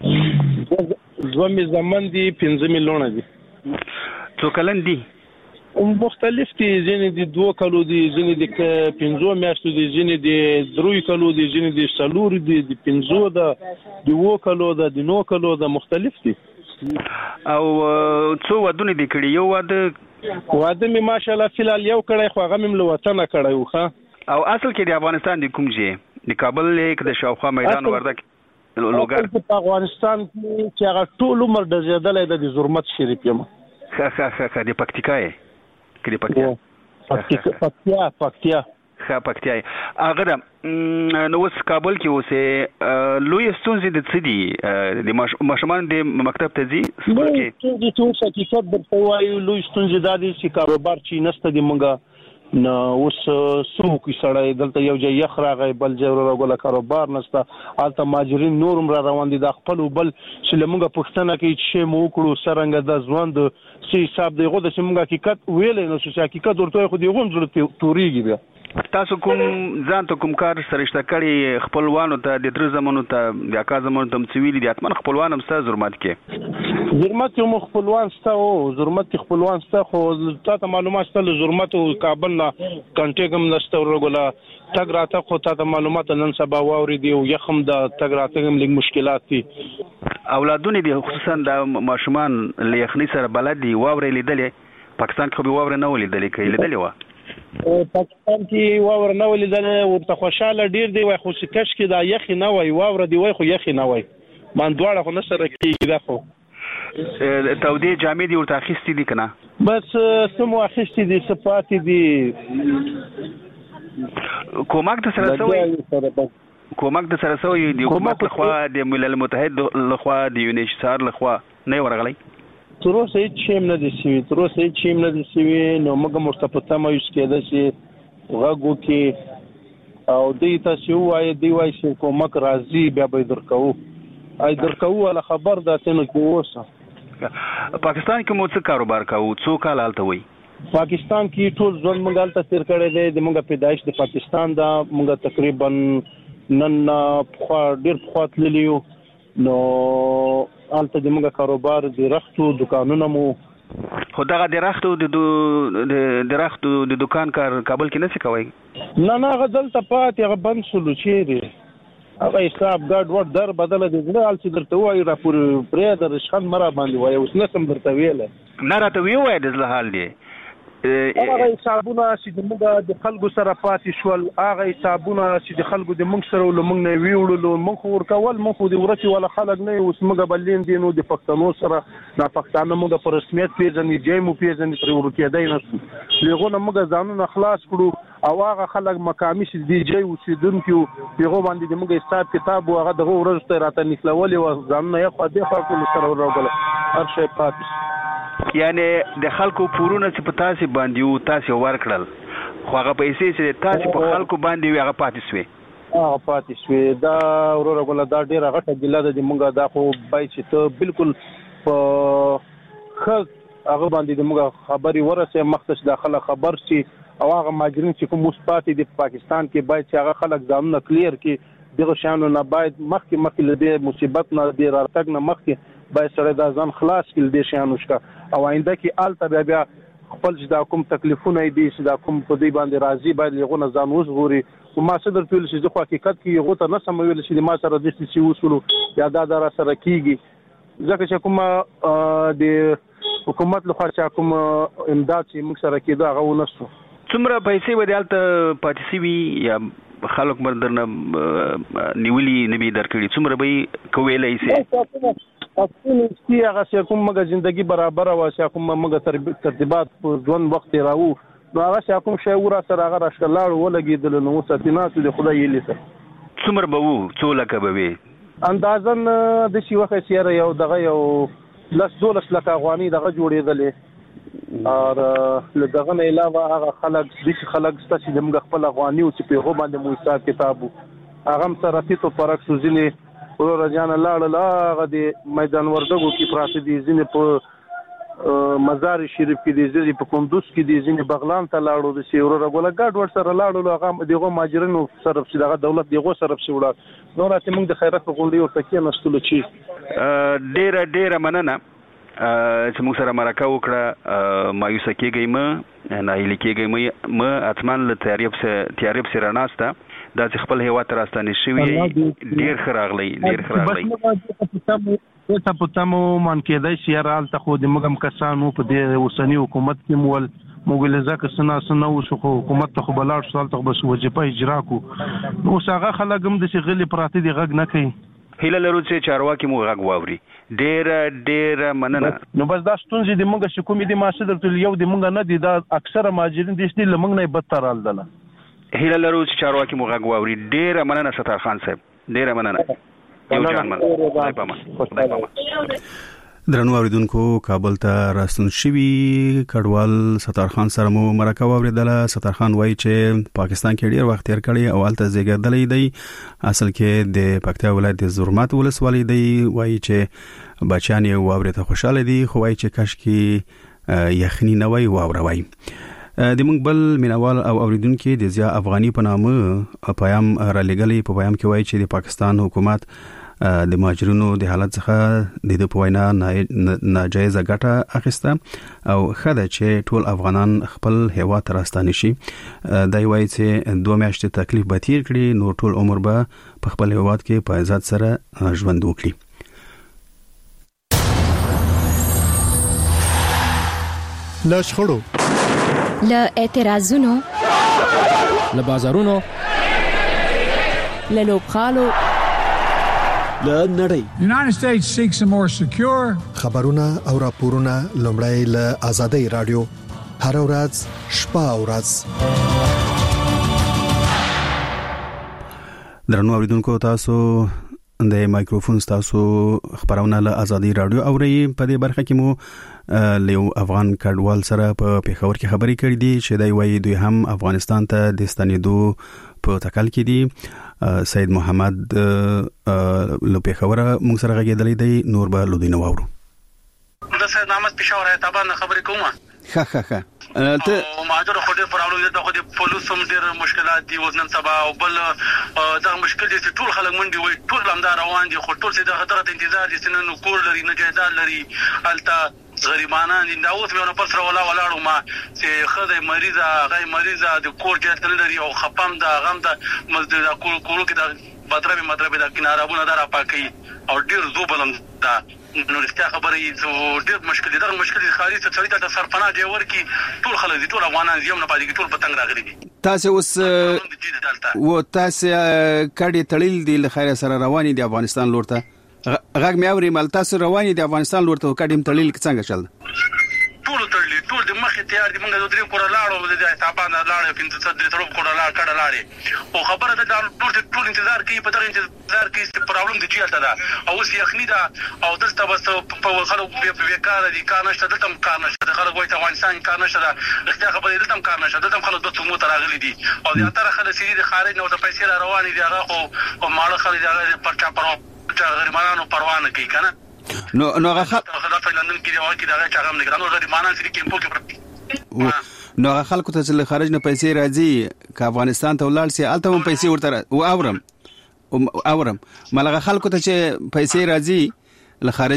دوه مې زمن دي پنځه مې لونه دي څو کلن دي مختلف دي ځینې د دوه کلو دي ځینې د پنځو میاشتو دي ځینې د درې کلو دي ځینې د څلور دي د پنځو ده د وو کلو ده د نو کلو ده مختلف دي او څو ودونه دي کړي یو واده واده مې ماشاءالله فلال یو کړی خو هغه مې له وطنه کړی و ښه او اصل کې د افغانستان د کوم ځای د کابل لیک د شاوخوا میدان وردک لوګر په افغانستان کې چې هغه ټول عمر د زیادلې د زرمت شریف یم ښه ښه ښه د پکتیکا کې پکتیا پکتیا پکتیا ښه پکتیا هغه نو اوس کابل کې اوسه لوی ستونزې د څه دي د ماشومان د مکتب ته ځي سکول کې ستونزې ټول حقیقت درته وایو لوی ستونزې دا دي چې کاروبار چې نسته دی مونږه نو اوس څو کې سړی دلته یو ځای یخ راغی بل ځای راغله کاروبار نسته هلته ماجرین نورم را روان دي د خپل بل چې لمونږه پښتنه کې چې مو وکړو سرنګ د ځوند سی حساب دی غو د چې مونږه حقیقت ویلې نو چې حقیقت ورته خو دی غوم زړه توريږي بیا تاسو کوم ځان ته کوم کار سرشته کړی خپلوانو ته د تر زمانو ته د اکا زمانو ته مڅویلی دي اتمن خپلوان هم ستاسو زرمت کې زرمت یو خپلوان ستاسو زرمت خپلوان ستاسو خو تاسو معلومات ستاسو زرمت او کابل نه کنټیګ هم نشته ورغلا تګ راته خو تاسو معلومات نن سبا واوري دی او یخم د تګ راته هم لږ مشکلات دي اولادونه دي خصوصا د ماشومان لیخنی سره بلد دي واوري لیدلې پاکستان کې به واوري نه ولیدلې کې لیدلې و پاکستان کې واور نه ولیدل ورته خوشاله ډیر دی وای خو سکش کې دا یخ نه وای واور دی وای خو یخ نه وای مان دواړه خو نسره کېږي دا خو تودې جامې دي ورته اخیستې دي کنه بس سمو اخیستې دي صفات دي کومک د سره سوی کومک د سره سوی دی حکومت لخوا د ملل متحد لخوا د یونیسار لخوا نه ورغلی تر اوسه هیڅ شی نه دي سوي تر اوسه هیڅ شی نه دي سوي نو موږ مرتبطه ما یوز کېده چې غوږو کې او دې تاسو وایي دی وایي چې کومک راځي بیا به درکو اې درکو ولا خبر داتنه کې اوسه پاکستان کې مو څه کاروبار کوو څو کال حالت وي پاکستان کې ټول ځوان موږ حالت تیر کړی دی د موږ پیدایش د پاکستان دا موږ تقریبا نن خو ډیر خو تللیو نو البته د موږ کاروبار د رختو دکانونو مو خو دغه د رختو د د رختو د دکان کار کابل کې نشي کوي نه نه غزل ته پات هغه بند شلو چیرې هغه حساب ګډ وډ در بدل دي زړه الڅ درته وایي را پورې پرې در شخن مرا باندې وایي اوس نه سم درته ویله نه راته ویوای د زله حال دی هغه حسابونه چې موږ د خلکو سره پاتې شول هغه حسابونه چې د خلکو د موږ سره ول موږ نه ویوړلو موږ خو ورکول موږ خو د ورته ولا خلک نه اوس موږ بلین دي نو د پښتنو سره نه پښتانه موږ په رسمیت پیژنې جېمو پیژنې تر ورکېدای نه لغونه موږ ځانونه خلاص کړو او هغه خلک مقامي چې دی جې اوسیدونکو پیغو باندې د موږ حساب کتاب او هغه دغه ورځ ته راته نکلولې و ځانونه یې خو دې خلکو سره ورغله هر شی پاتې یعنی د خلکو پورونه چې په تاسو باندې یو تاسو ورکړل خو هغه پیسې چې تاسو په خلکو باندې وي هغه پاتې شوي هغه پاتې شوي دا ورور غوړه دا ډیره غټه ګیله ده د مونږه دا خو بای چې ته بالکل په خل هغه باندې د مونږه خبري ورسه مختص داخله خبر شي او هغه ماجرین چې کوم مثبت دي په پاکستان کې باید چې هغه خلک ځانونه کلیر کړي دغه شانو نه باید مخکې مخکې له مصیبت نه دی راتګ نه مخکې باید سره دا ځان خلاص کړي د شانو شکا او آینده کې آلته بیا بیا خپل چې دا کوم تکلیفونه دي چې دا کوم په دې باندې راضي باید یغونه ځان وزغوري او ما صدر ټول چې خو حقیقت کې یغه ته نه سمویل چې ما سره د سی وصول یا دا در سره کیږي ځکه چې کوم د حکومت لخوا چې کوم امداد چې موږ سره کېده هغه ونسو څومره پیسې ودیالته پاتې سی وی یا خلک مردنه نیولي نبی درکړي څومره به کویلای سي اصل چې هغه چې کوم مګه ژوندۍ برابر او چې کوم مګه ترتیبات په ځوان وخت راو نو هغه چې کوم شی ورا سره هغه راشکلاړ ولګیدل نو ستینات د خدای یې لسه څومره به وو څو لکه به وي اندازن د شي وخت چې یو دغه یو لس دولس لک افغاني دغه جوړېدلې او لدغه نه علاوه هغه خلک د خلک ستاسو د موږ خپل افغاني او چې په هغه باندې مو حساب کتابو هغه سره فيتو پرک سوزلي ورو رجان لاړ لاغه د میدان وردګو کې پراته دي ځینې په مزار شریف کې دي ځینې په کندوز کې دي ځینې بغلان ته لاړو د سی ورو رګول ګډ ور سره لاړو هغه دغه ماجرینو سره چې دغه دولت دغه سره چې وړا نو راته موږ د خیرات په غونډې ورته کې نستل چی ډېر ډېر مننه چې موږ سره مرکه وکړه مایوس کېږي م نه هیله کېږي م اتمن له تعریف سره تعریف سره ناشته دا چې خپل هیوا تر استانه شوی ډیر خراغلی ډیر خراغلی ته په تاسو مان کېدای شي رال ته خو د مګم کسانو په دې اوسنی حکومت کې مول موګلزه کسنا سنا وسو حکومت ته خو بلاړ سوال ته بس وجبه اجرا کو نو څنګه خلګم د شغلې پراته دي غږ نه کوي هیله لرو چې چارواکي مو غږ واوري ډیر ډیر مننه نو بس دا ستونزې د موږ شکومې د ماسه درته یو د موږ نه دي دا اکثره ماجرین د دې لمنګ نه بدتر حال ده هیله لرو چې چارواکي مو غږ واوري ډیر مننه ستار خان صاحب ډیر مننه یو ځان مننه خدای پامه خدای پامه درنو اوریدونکو کابل ته راستون شوی کډوال ستار خان سره مو مرکه واوریدله ستار خان وایي چې پاکستان کې ډیر وخت تیر کړی او الته زیږیدلی دی اصل کې د پکتیا ولایت د زرمات ولسوالۍ دی وایي چې بچیان یې واورته خوشاله دي خو وایي چې کاش کې یخنی نه وای واوروي د موږ بل مینوال او اوریدونکو د زیا افغاني په نامه پیام را لګلې په پیام کې وایي چې د پاکستان حکومت د مهاجرونو د حالت څخه د په وینا ناجایز ګټه اخیسته او خدای چې ټول افغانان خپل هیوا ته راستانه شي دا وایي چې دوه میاشتې تکلیف به تیر کړي نو ټول عمر به په خپل هیواد کې په عزت سره ژوند وکړي لاش خړو له اعتراضونو له بازارونو له لوبخالو له نړۍ United States seeks a more secure خبرونه او راپورونه لومړی له آزادۍ رادیو هر ورځ شپه او ورځ درنو اوریدونکو تاسو د مایکروفون تاسو خبرونه له آزادۍ رادیو اوري په دې برخه کې مو له افغان کډوال سره په پیښور کې خبرې کړې دي چې دوی وایي دوی هم افغانستان ته د ستنېدو په تکل کې دي سید محمد له پیښور موږ سره غږېدلی دی نور به لودینه واورو د سید محمد پیښور ته باندې خبرې کوم ښه ښه ښه ته ماجر خو دې پرابلم ده خو دې پولیس هم ډېر مشکلات دي وزن سبا او بل دا مشکل دي چې ټول خلک منډي وي ټول هم دا روان دي خو ټول څه د خطر انتظار دي چې نن کور لري نه جیداد لري التا غریبانه دي دا اوس مې نه پر سره ولا ولاړو ما چې خدای مریضه غي مریضه د کور جهت نه لري او خپم دا غم دا مزد دا کور کور کې دا بدربه مدربه دا کنارهونه دا را پاکي او ډېر زوبلم دا نو رښتیا خبرې زه ډېر مشکل دي دا مشکل دي خاري څه چړې ته سرپنا دی ورکی ټول خلک دي ټول افغانان دي نه پاتې ټول پتنګ راغلي دي تاسو اوس و تاسو کډي تړل دي له خیره سره رواني دي افغانستان لورته غږ مې اوري مل تاسو رواني دي افغانستان لورته کډیم تړل څنګه چل ټول تړلې ټول د مخې تیار دي موږ د درې کور لاړو د حسابان لاړو پنځه څه درې کور لاړ کډه لاړې او خبره ده ټول ټول انتظار کوي په دغه انتظار کې څه پرابلم دي چې دا او اوس یخني ده او دلته بس په خلکو په بیکار دي کار نشته دلته کار نشته خلک وایي افغانستان کار نشته اختیار خبرې دلته کار نشته دلته خلک د څمو تر راغلي دي او د اتر خلک سړي د خارج نه د پیسې را روان دي هغه خو ماړه خلک هغه پرچا پرو چې غریبانو پروا نه کوي کنه نو نو هغه خلک لندن کې دی او کې دا چې هغه نه نو غریبانو سړي کې په کې نو هغه خلکو ته چې خارج نه پیسې راځي که افغانستان ته ولاړ سي الته هم پیسې ورته و اورم اورم ملغه خلکو ته چې پیسې راځي له خارج نه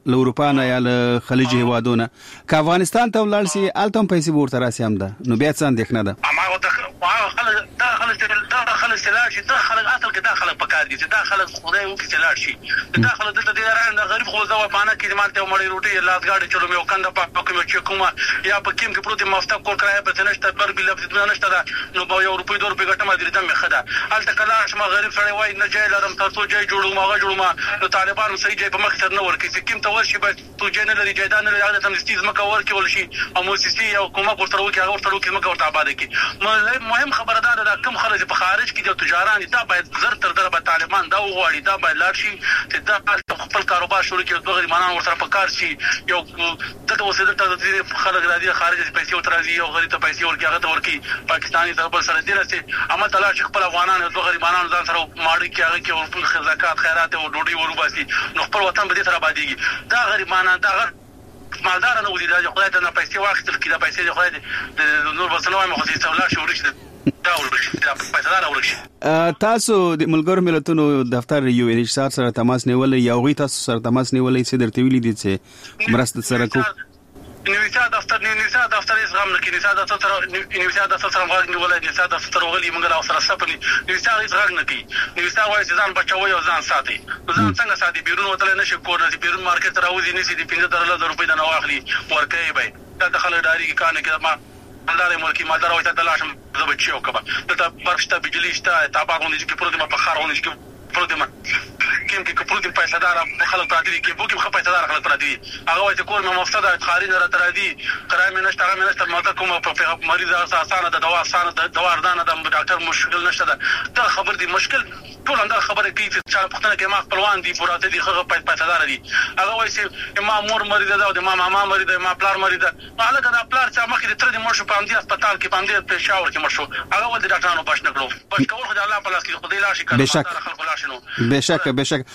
له اروپا نه یا له خلیج هیوادونه که افغانستان ته ولاړ شي الته پیسې ورته راسي هم ده نو بیا څه اندېښنه ده ما دا خلک دا خلک دا خلک سلاړ شي دا خلک اصل کې دا خلک پکار دي دا خلک خدای وکړي سلاړ شي دا خلک دلته د ایران غریب خو ځواب باندې کې مالته مړی روټي لاسګاډي چلو مې وکنده په کوم چې کومه یا په کوم کې پروت مافتا کول کرای په تنشت بر بل په نشته دا نو په یو روپۍ دوه روپۍ ګټه ما درې دم خدا الته کلاش ما غریب سره وای نه جای لرم تاسو جای جوړو ما جوړو ما نو طالبانو صحیح جای په مخ سر نه ورکې چې کوم ته ورشي به تو جای نه لري جای نه لري هغه تم ستیز مکه ورکې ول شي او موسسي او کومه ورته ورکې هغه ورته ورکې مکه ورته آباد کی مهم خبردار دا کم خلک په خارج کې د تجاران دا باید زر تر در به طالبان دا وغواړي دا باید لاړ شي چې دا خپل کاروبار شروع کړي د غریبانو ورسره په کار شي یو دغه وسیله ته خلک راځي خارج ته پیسې وترازي او غریب ته پیسې ورکړي هغه ته ورکړي پاکستاني طرف سره دي راځي اما تلاش خپل افغانانو د غریبانو ځان سره ماړي کې هغه کې ورپل زکات خیرات او ډوډۍ وروباسي نو خپل وطن به دې سره آبادیږي دا غریبانو دا مالدار نه ودی دا خدای ته نه پیسې واخیستل کړي دا پیسې د خدای د نور بسنوي مخ دې سولا شو ورشي دا ورشي دا پیسې دار ورشي تاسو د ملګرو ملتونو دفتر یو ان ایچ ار سره تماس نیولې یا غوي تاسو سره تماس نیولې چې درته ویلي دي چې مرسته سره کو نیوسا دفتر نیوسا دفتر یې غم نه کې نیوسا دفتر سره نیوسا دفتر سره غوږ نیولای نیوسا دفتر غلي موږ لا سره سپني نیوسا یې غږ نه کې نیوسا وایي ځان بچوي او ځان ساتي ځان څنګه ساتي بیرون وتل نه شي کور نه بیرون مارکیټ راوځي نشي د پنځه زره روپۍ د نواخلي ورکه به دا دخل اداري کې کار نه کې ما مالدار ملکی مالدار وایي ته لاشم زبچیو کبا ته برشته بجلی شته تابعونه چې پروت ما په خارونه چې پروت ما کوم کې پروت پیسې دار خلک پراتی دي کې بو کې پیسې دار خلک پراتی دي هغه وایي کور مې مفسد خارج نه تر دي کرای مې نشته هغه مې نشته ماته کوم په مریض اسانه د دوا اسانه د دوا اردانه د ډاکټر مشکل نشته دا خبر دي مشکل ټول اندر خبره کوي چې چا پختنه کې ما خپلوان دي پراته دي خغه پیسې دار دي هغه وایي چې ما مور مریض ده او ما ماما مریض ده ما پلار مریض ده هغه دا پلار چې مخکې د تر دې مرشو په امدی هسپتال کې باندې په شاور کې مرشو هغه ول د ډاکټرانو باش نه کړو باش کول خدای الله په لاس کې خدای لا شي کړه بشک بشک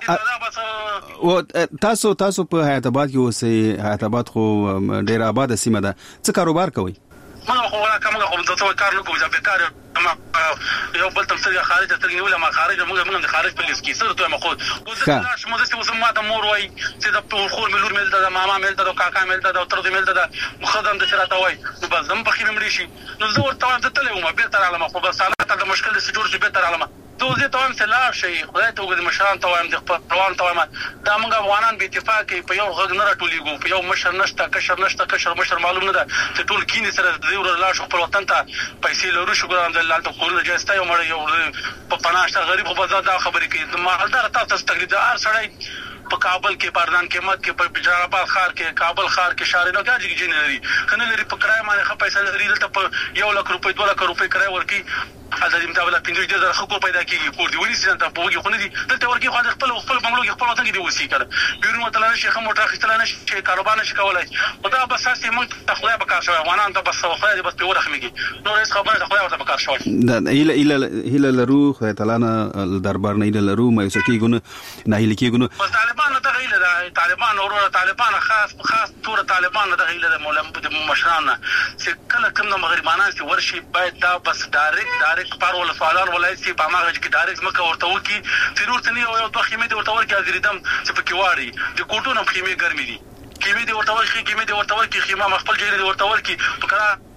او تاسو تاسو په حیات آباد کې اوسئ حیات آباد خو ډیر آباد سیمه ده څه کاروبار کوئ ما خو ولا کوم کوم څه کار نه کوم ځکه کار ما یو بل تم سره خارج ته نیول ما خارج موږ موږ د خارج په لیست کې سره ته ما خو وزلاش مو دسته وسما ته مور وای چې د خور ملور مل ته ماما مل ته کاکا مل ته تر دې مل ته مخدم د سره ته وای نو بس زم په خې مړي شي نو زه ورته ته تلې ما به تر علامه خو بس حالات د مشکل د سجور شي به تر علامه دوزه ته هم سلا شي خدای ته وګورم مشران ته وایم د خپلوان ته وایم دا موږ افغانان به اتفاق په یو غږ نه راټولېګو په یو مشر نشته کشر نشته کشر مشر معلوم نه ده چې ټول کینې سره د یو لا شو خپل وطن ته پیسې لرو شکر الحمدلله ته کورونه جسته یو مړ یو په پناشته غریب خو بازار دا خبرې کوي د مالدار تاسو تقلید هر سړی په کابل کې پردان کې مت کې په جلال آباد ښار کې کابل ښار کې شارینو کې اجي جن لري کنه لري په کرای باندې خپل پیسې لري دلته په یو لک روپۍ دوه لک روپۍ کرای ورکی ازادي متابله پنځه زره خلکو پیدا کیږي پور دی ونی سي ته په وګي خو نه دي دلته ورکی خو خپل خپل بنگلو کې خپل وطن کې دی وسی کړه بیرون وتل نه شي خمو ټاخ تل نه شي کاروبار نشي کولای خدا بس اساسي موږ تخلیه بکار شوی وانان ته بس خو دې بس په ورخ میږي نو رئیس خبره تخلیه ورته بکار شوی دا اله اله اله لرو خو تعالی نه دربار نه اله لرو مې سکی ګونه نه اله کې ګونه طالبان ته غیله ده طالبان اورو طالبان خاص خاص تور طالبان ته غیله ده مولا مشران چې کله کوم مغربانان چې ورشي باید دا بس ډایرکټ ډایرکټ پارول فعالان ولای سي په ماغه کې ډایرکټ مکه ورته وکی ضرورت نه یو دوه خیمه دي ورته ورکی ازریدم چې په کیواړي د کوټونو خیمه ګرمي دي خیمه دي ورته ورکی خیمه دي ورته ورکی خیمه خپل جری دي ورته ورکی په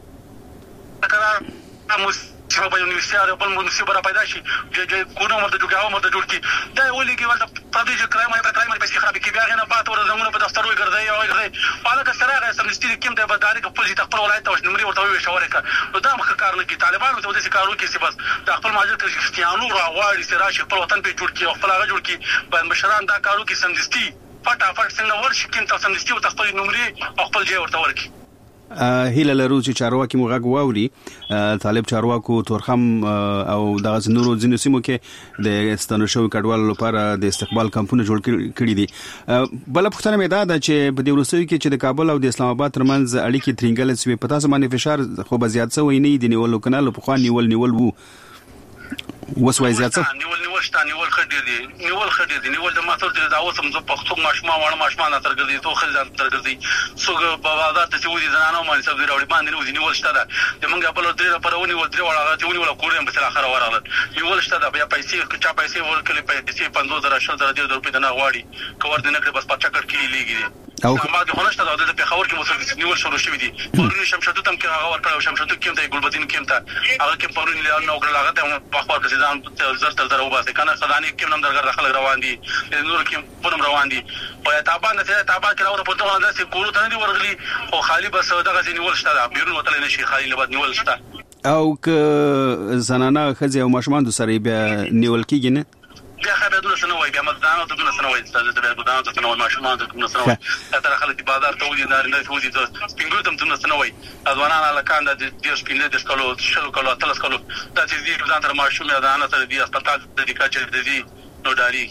قرار قرار موس چې په یونیورسيټي په مناسبه را پیدا شي چې کوونه مرته جوړاو مرته جوړ کی دا ولي کې ولته پدې چې کرای مې کرای مې پیسې خراب کی بیا غنه بات ور زمونه په دفتر وي ګرځي او ګرځي پالک سره غه سمستي کوم ته بداري خپل چې خپل ولایت او نمرې ورته وي شوره کا نو دا مخ کار نه کی طالبان ته دې کارو کې سی بس د خپل ماجر کې اختیانو راوړي سره چې خپل وطن په جوړ کی او خپل هغه جوړ کی باندې مشران دا کارو کې سمستي فټافټ څنګه ورشي کوم ته سمستي او خپل نمرې او خپل ځای ورته ورکی هیله لرو چې چارواکي مو غږ واوري طالب چارواکو تورخم او د غزنورو ځینو سیمو کې د ستنو شوی کډوالو لپاره د استقبال کمپونه جوړ کړي دي بل پښتنه مې دا ده چې په دې ورسوي کې چې د کابل او د اسلام آباد ترمنځ اړیکې ترنګل سوي په تاسو باندې فشار خو بزیات سوی نه دي نیول کنه په خو نیول نیول وو وسوي زیات څه نیول نیول نیول شته نیول خډې دي نیول خډې دي نیول د ماثور د اوسم زه په څو ماشما وړ ماشما نه ترګرځي تو خل ترګرځي څو په بازار ته چې ودی زنانه باندې سبزی راوړي باندې ودی نیول شته ده د منګه په لور درې پرونی ول درې وړه ته ونی ول کورم په اخر ورغله نیول شته ده بیا پیسې چا پیسې ورکړي پیسې پنځه زره شل زره روپۍ د نه غواړي کور دې نه کړ بس په چکر کې لګي او ما د خونشته د په خبر کې مو نیول شروع شوې دي پرونی شمشتو تم کې هغه ورکړو شمشتو کې ته ګلبدین کې ته هغه کې پرونی له نو کړل هغه ته په خبر کې ځان زرتل درو باسه کنه خداني کې نم درګر خلک روان دي نور کې پونم روان دي په تابان ته تابان کې راوړل په توګه داسې کورو ته نه دی ورغلي خو خالی بس دغه نیول شته بیرون وتل نه شي خالی لبد نیول شته او که زنانه خځه او ماشومان د سره بیا نیول کېږي نه بیا خبره دونه سنوي بیا مزدانو ته دونه سنوي ستاسو ته بیا دونه سنوي ماشومان ته دونه سنوي تر خلک بازار ته ودی نه نه ودی د سپینګو ته دونه سنوي ځوانان الکان د دې سپینې د سکلو شلو کلو تلس کلو د دې ځان تر ماشومه ده نه تر دې هسپتال د دې کاچې د دې نو داري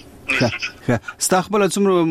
استقبال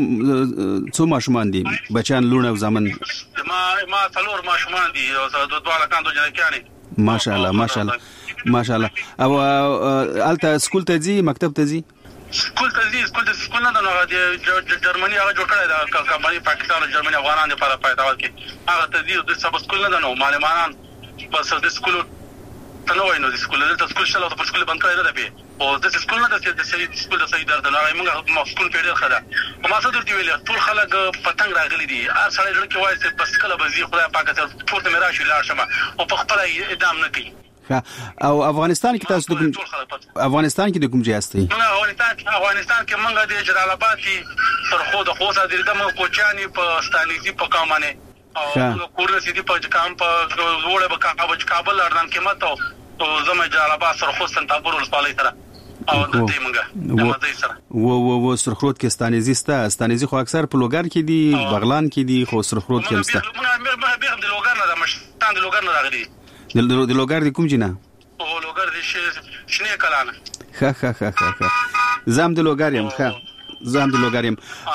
څومره څو ماشومان دي بچان لونه زمن ما ما څلور ماشومان دي او د دوه لکان دوه جنکاني ماشاءالله ماشاءالله ماشاءالله او الته سکول ته ځي مکتب ته ځي سکول ته ځي سکول ته سکول نه نه د جرمني هغه جوړ کړی دا کمپنی پاکستان او جرمني افغانان لپاره پاتاول کې هغه ته ځي د سب سکول نه نه معلمان بس د سکول ته نه وایي نو د سکول د سکول شل او د سکول بند کړی نه دی او د سکول نه د سید سکول د سید درته نه موږ سکول پیډر خدا او ما څه درته ویل ټول خلک پتنګ راغلي دي هر سړی جوړ کې وایي چې بس کله به زی خدای پاک ته پورته مې راشي لاړ شم او په خپل ادم نه کوي او افغانستان کې تاسو د کوم افغانستان کې د کوم ځای استئ نو افغانستان افغانستان کې موږ د جلال آباد کې تر خو د خوسا د دمو کوچانی په ستانیزي په کامانه او کورن سيدي په کام په وړه په کابل کابل اردن کې مته او زمو جلال آباد سره خوستن تابور ولسوالۍ سره او د دې موږ د مزي سره و و و سرخروت کې ستانیزي ستا ستانیزي خو اکثر په لوګر کې دي بغلان کې دي خو سرخروت کې مسته موږ به د لوګر نه د مشتان د لوګر نه راغلي د د لوګر د کوم جنا او لوګر د شنه کلانه ها ها ها ها زم د لوګر يم ها زم د لوګر يم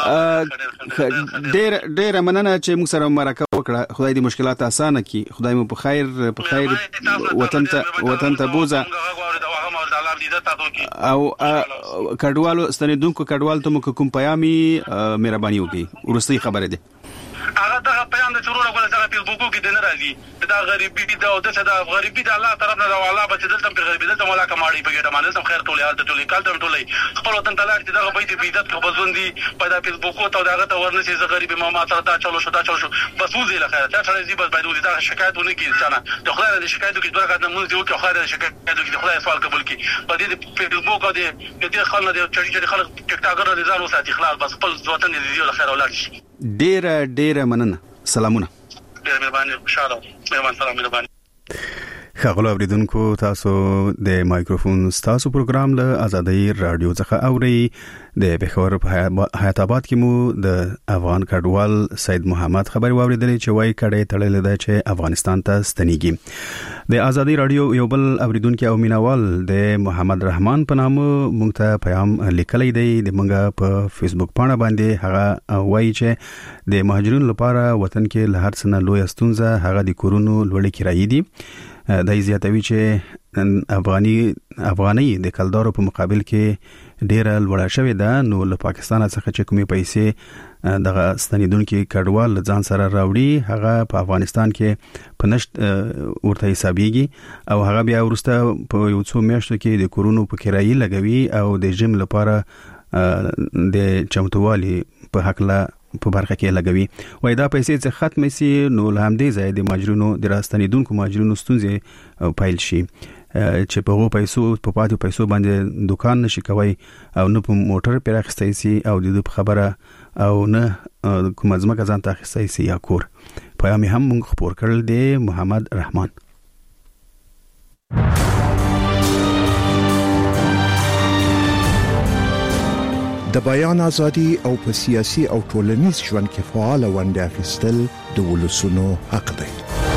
ډېر ډېر مننه چې موږ سره مرکه وکړه خدای دې مشکلات اسانه کړي خدای مو په خیر په خیر وطن ته وطن ته بوزه او کډوالو ستنیدونکو کډوال ته مو کوم پیامي مهرباني وکړي ورسې خبره ده هغه دا پیغام د چورو غوړه څنګه فیسبوک کې دنه راځي دا غریبي دا او دا غریبي د الله طرف نه دا الله بچ دلته په غریبي دلته مولا کماړي په ګټه باندې سم خیر ټولې حالت ټولې کال ته ټولې خپل وطن ته لاړ چې دا به دې عزت کو بزوندي په دا فیسبوک او دا هغه ته ورنسي ز غریبي ما ما تر دا چلو شو دا چلو شو بس وځي له خیر ته ټولې زی بس باید دا شکایت ونه کیږي څنګه د خدای د شکایت کې دوه قدم مونږ یو کې خدای د شکایت کې خدای سوال قبول کړي په دې فیسبوک او دې دې خلک د چړي چړي خلک ټیک ټاکر د ځان وساتي خلاص بس خپل وطن دې یو له خیر اولاد شي ډېر ډېر مننه سلامونه ډېر مهرباني خوشاله مهربان سلام مهرباني خغلو اوریدونکو تاسو د مایکروفون تاسو پروګرام له آزادۍ رادیو څخه اوري د بخور په حیات آباد کې مو د افغان کډوال سید محمد خبري واوریدلې چې وای کډې تړلې ده چې افغانستان ته ستنیږي د آزادۍ رادیو یو بل اوریدونکو او مینوال د محمد رحمان په نامه مونږ ته پیغام لیکلی دی د مونږه په فیسبوک پاڼه باندې هغه وایي چې د مهاجرینو لپاره وطن کې له هر څه نه لوی ستونزه هغه د کورونو لوړې کرایې دي د زیاتوي چې افغاني افغاني د کلدارو په مقابل کې ډیره لوړه شوې ده نو له پاکستان څخه چې کومې پیسې دغه ستنیدونکو کډوال ځان سره راوړي هغه په افغانستان کې په نشټ ورته حسابيږي او هغه بیا ورسته په یو څو میاشتو کې د کورونو په کرایي لګوي او د جیم لپاره د چمتووالي په حق لا په برخه کې لګوي وای دا پیسې چې ختم شي نو لهمدې ځای د ماجرونو د راستنیدونکو ماجرونو ستونزې پایل شي چې په هغو پیسو په پاتو پیسو باندې دکان نشي کوي او نه په موټر پر اخستای سي او د خبره او نه کوم ځمکه ځان ته اخستای سي یا کور پیغام هم موږ خبر کړل دی محمد رحمان د بیان ازادي او په سیاسي او ټولنیز ژوند کې فعال ونډه اخیستل د ولسونو حق دی.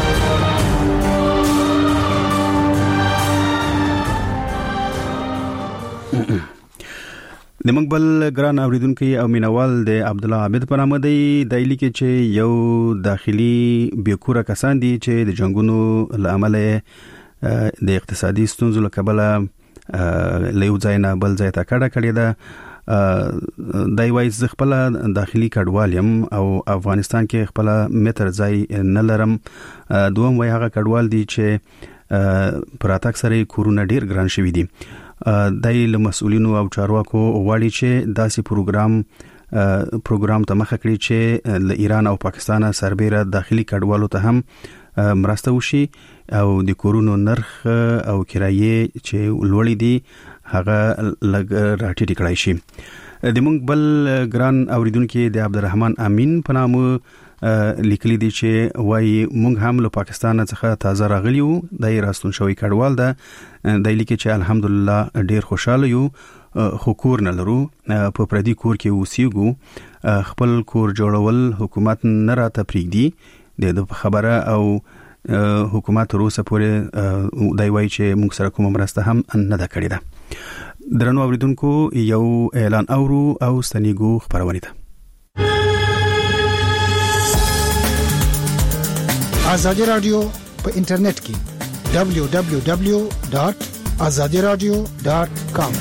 د مقبل ګران اوریدونکو او مینوال د عبد الله عابد پر نامه دی دایلی کې چې یو داخلي بیکوره کسان دي چې د جنگونو لامل د اقتصادي ستونزو له کبله لیو ځای نه بل ځای ته کډه کړې ده. دای وایي ز خپل داخلي کډوالم او افغانستان کې خپل متر ځای نه لرم. دوم وایي هغه کډوال دي چې پراتک سره کورونه ډیر ګران شوي دي. دای له مسؤلینو او چارواکو غواړي چې داسې پروګرام پروګرام ته مخه کړي چې له ایران او پاکستان سربېره داخلي کډوالو ته هم مرسته وشي او د کورونو نرخ او کرایې چې لوړې دي هغه لږ راټیټ کړای شي. د مونږ بل ګران اوریدونکو د عبدالرحمن امین په نامه لیکلي دي چې وایي مونږ هم له پاکستان څخه تازه راغلی یو. د راستون شوی کډوال ده. د لیکي چې الحمدلله ډیر خوشاله یو خو کور نه لرو. په پردي کور کې اوسېږو. خپل کور جوړول حکومت نه راته پریږدي. د خبره او حکومت روسه پورې دای وایي چې موږ سره کوم مرسته هم نه ده کړې ده. درنو اوریدونکو یو اعلان اورو او ستنیګو خبرونه ده. آزادی رادیو په انټرنیټ کې دبلیو دبلیو دبلیو ډاٹ آزادی رادیو ډاٹ کام.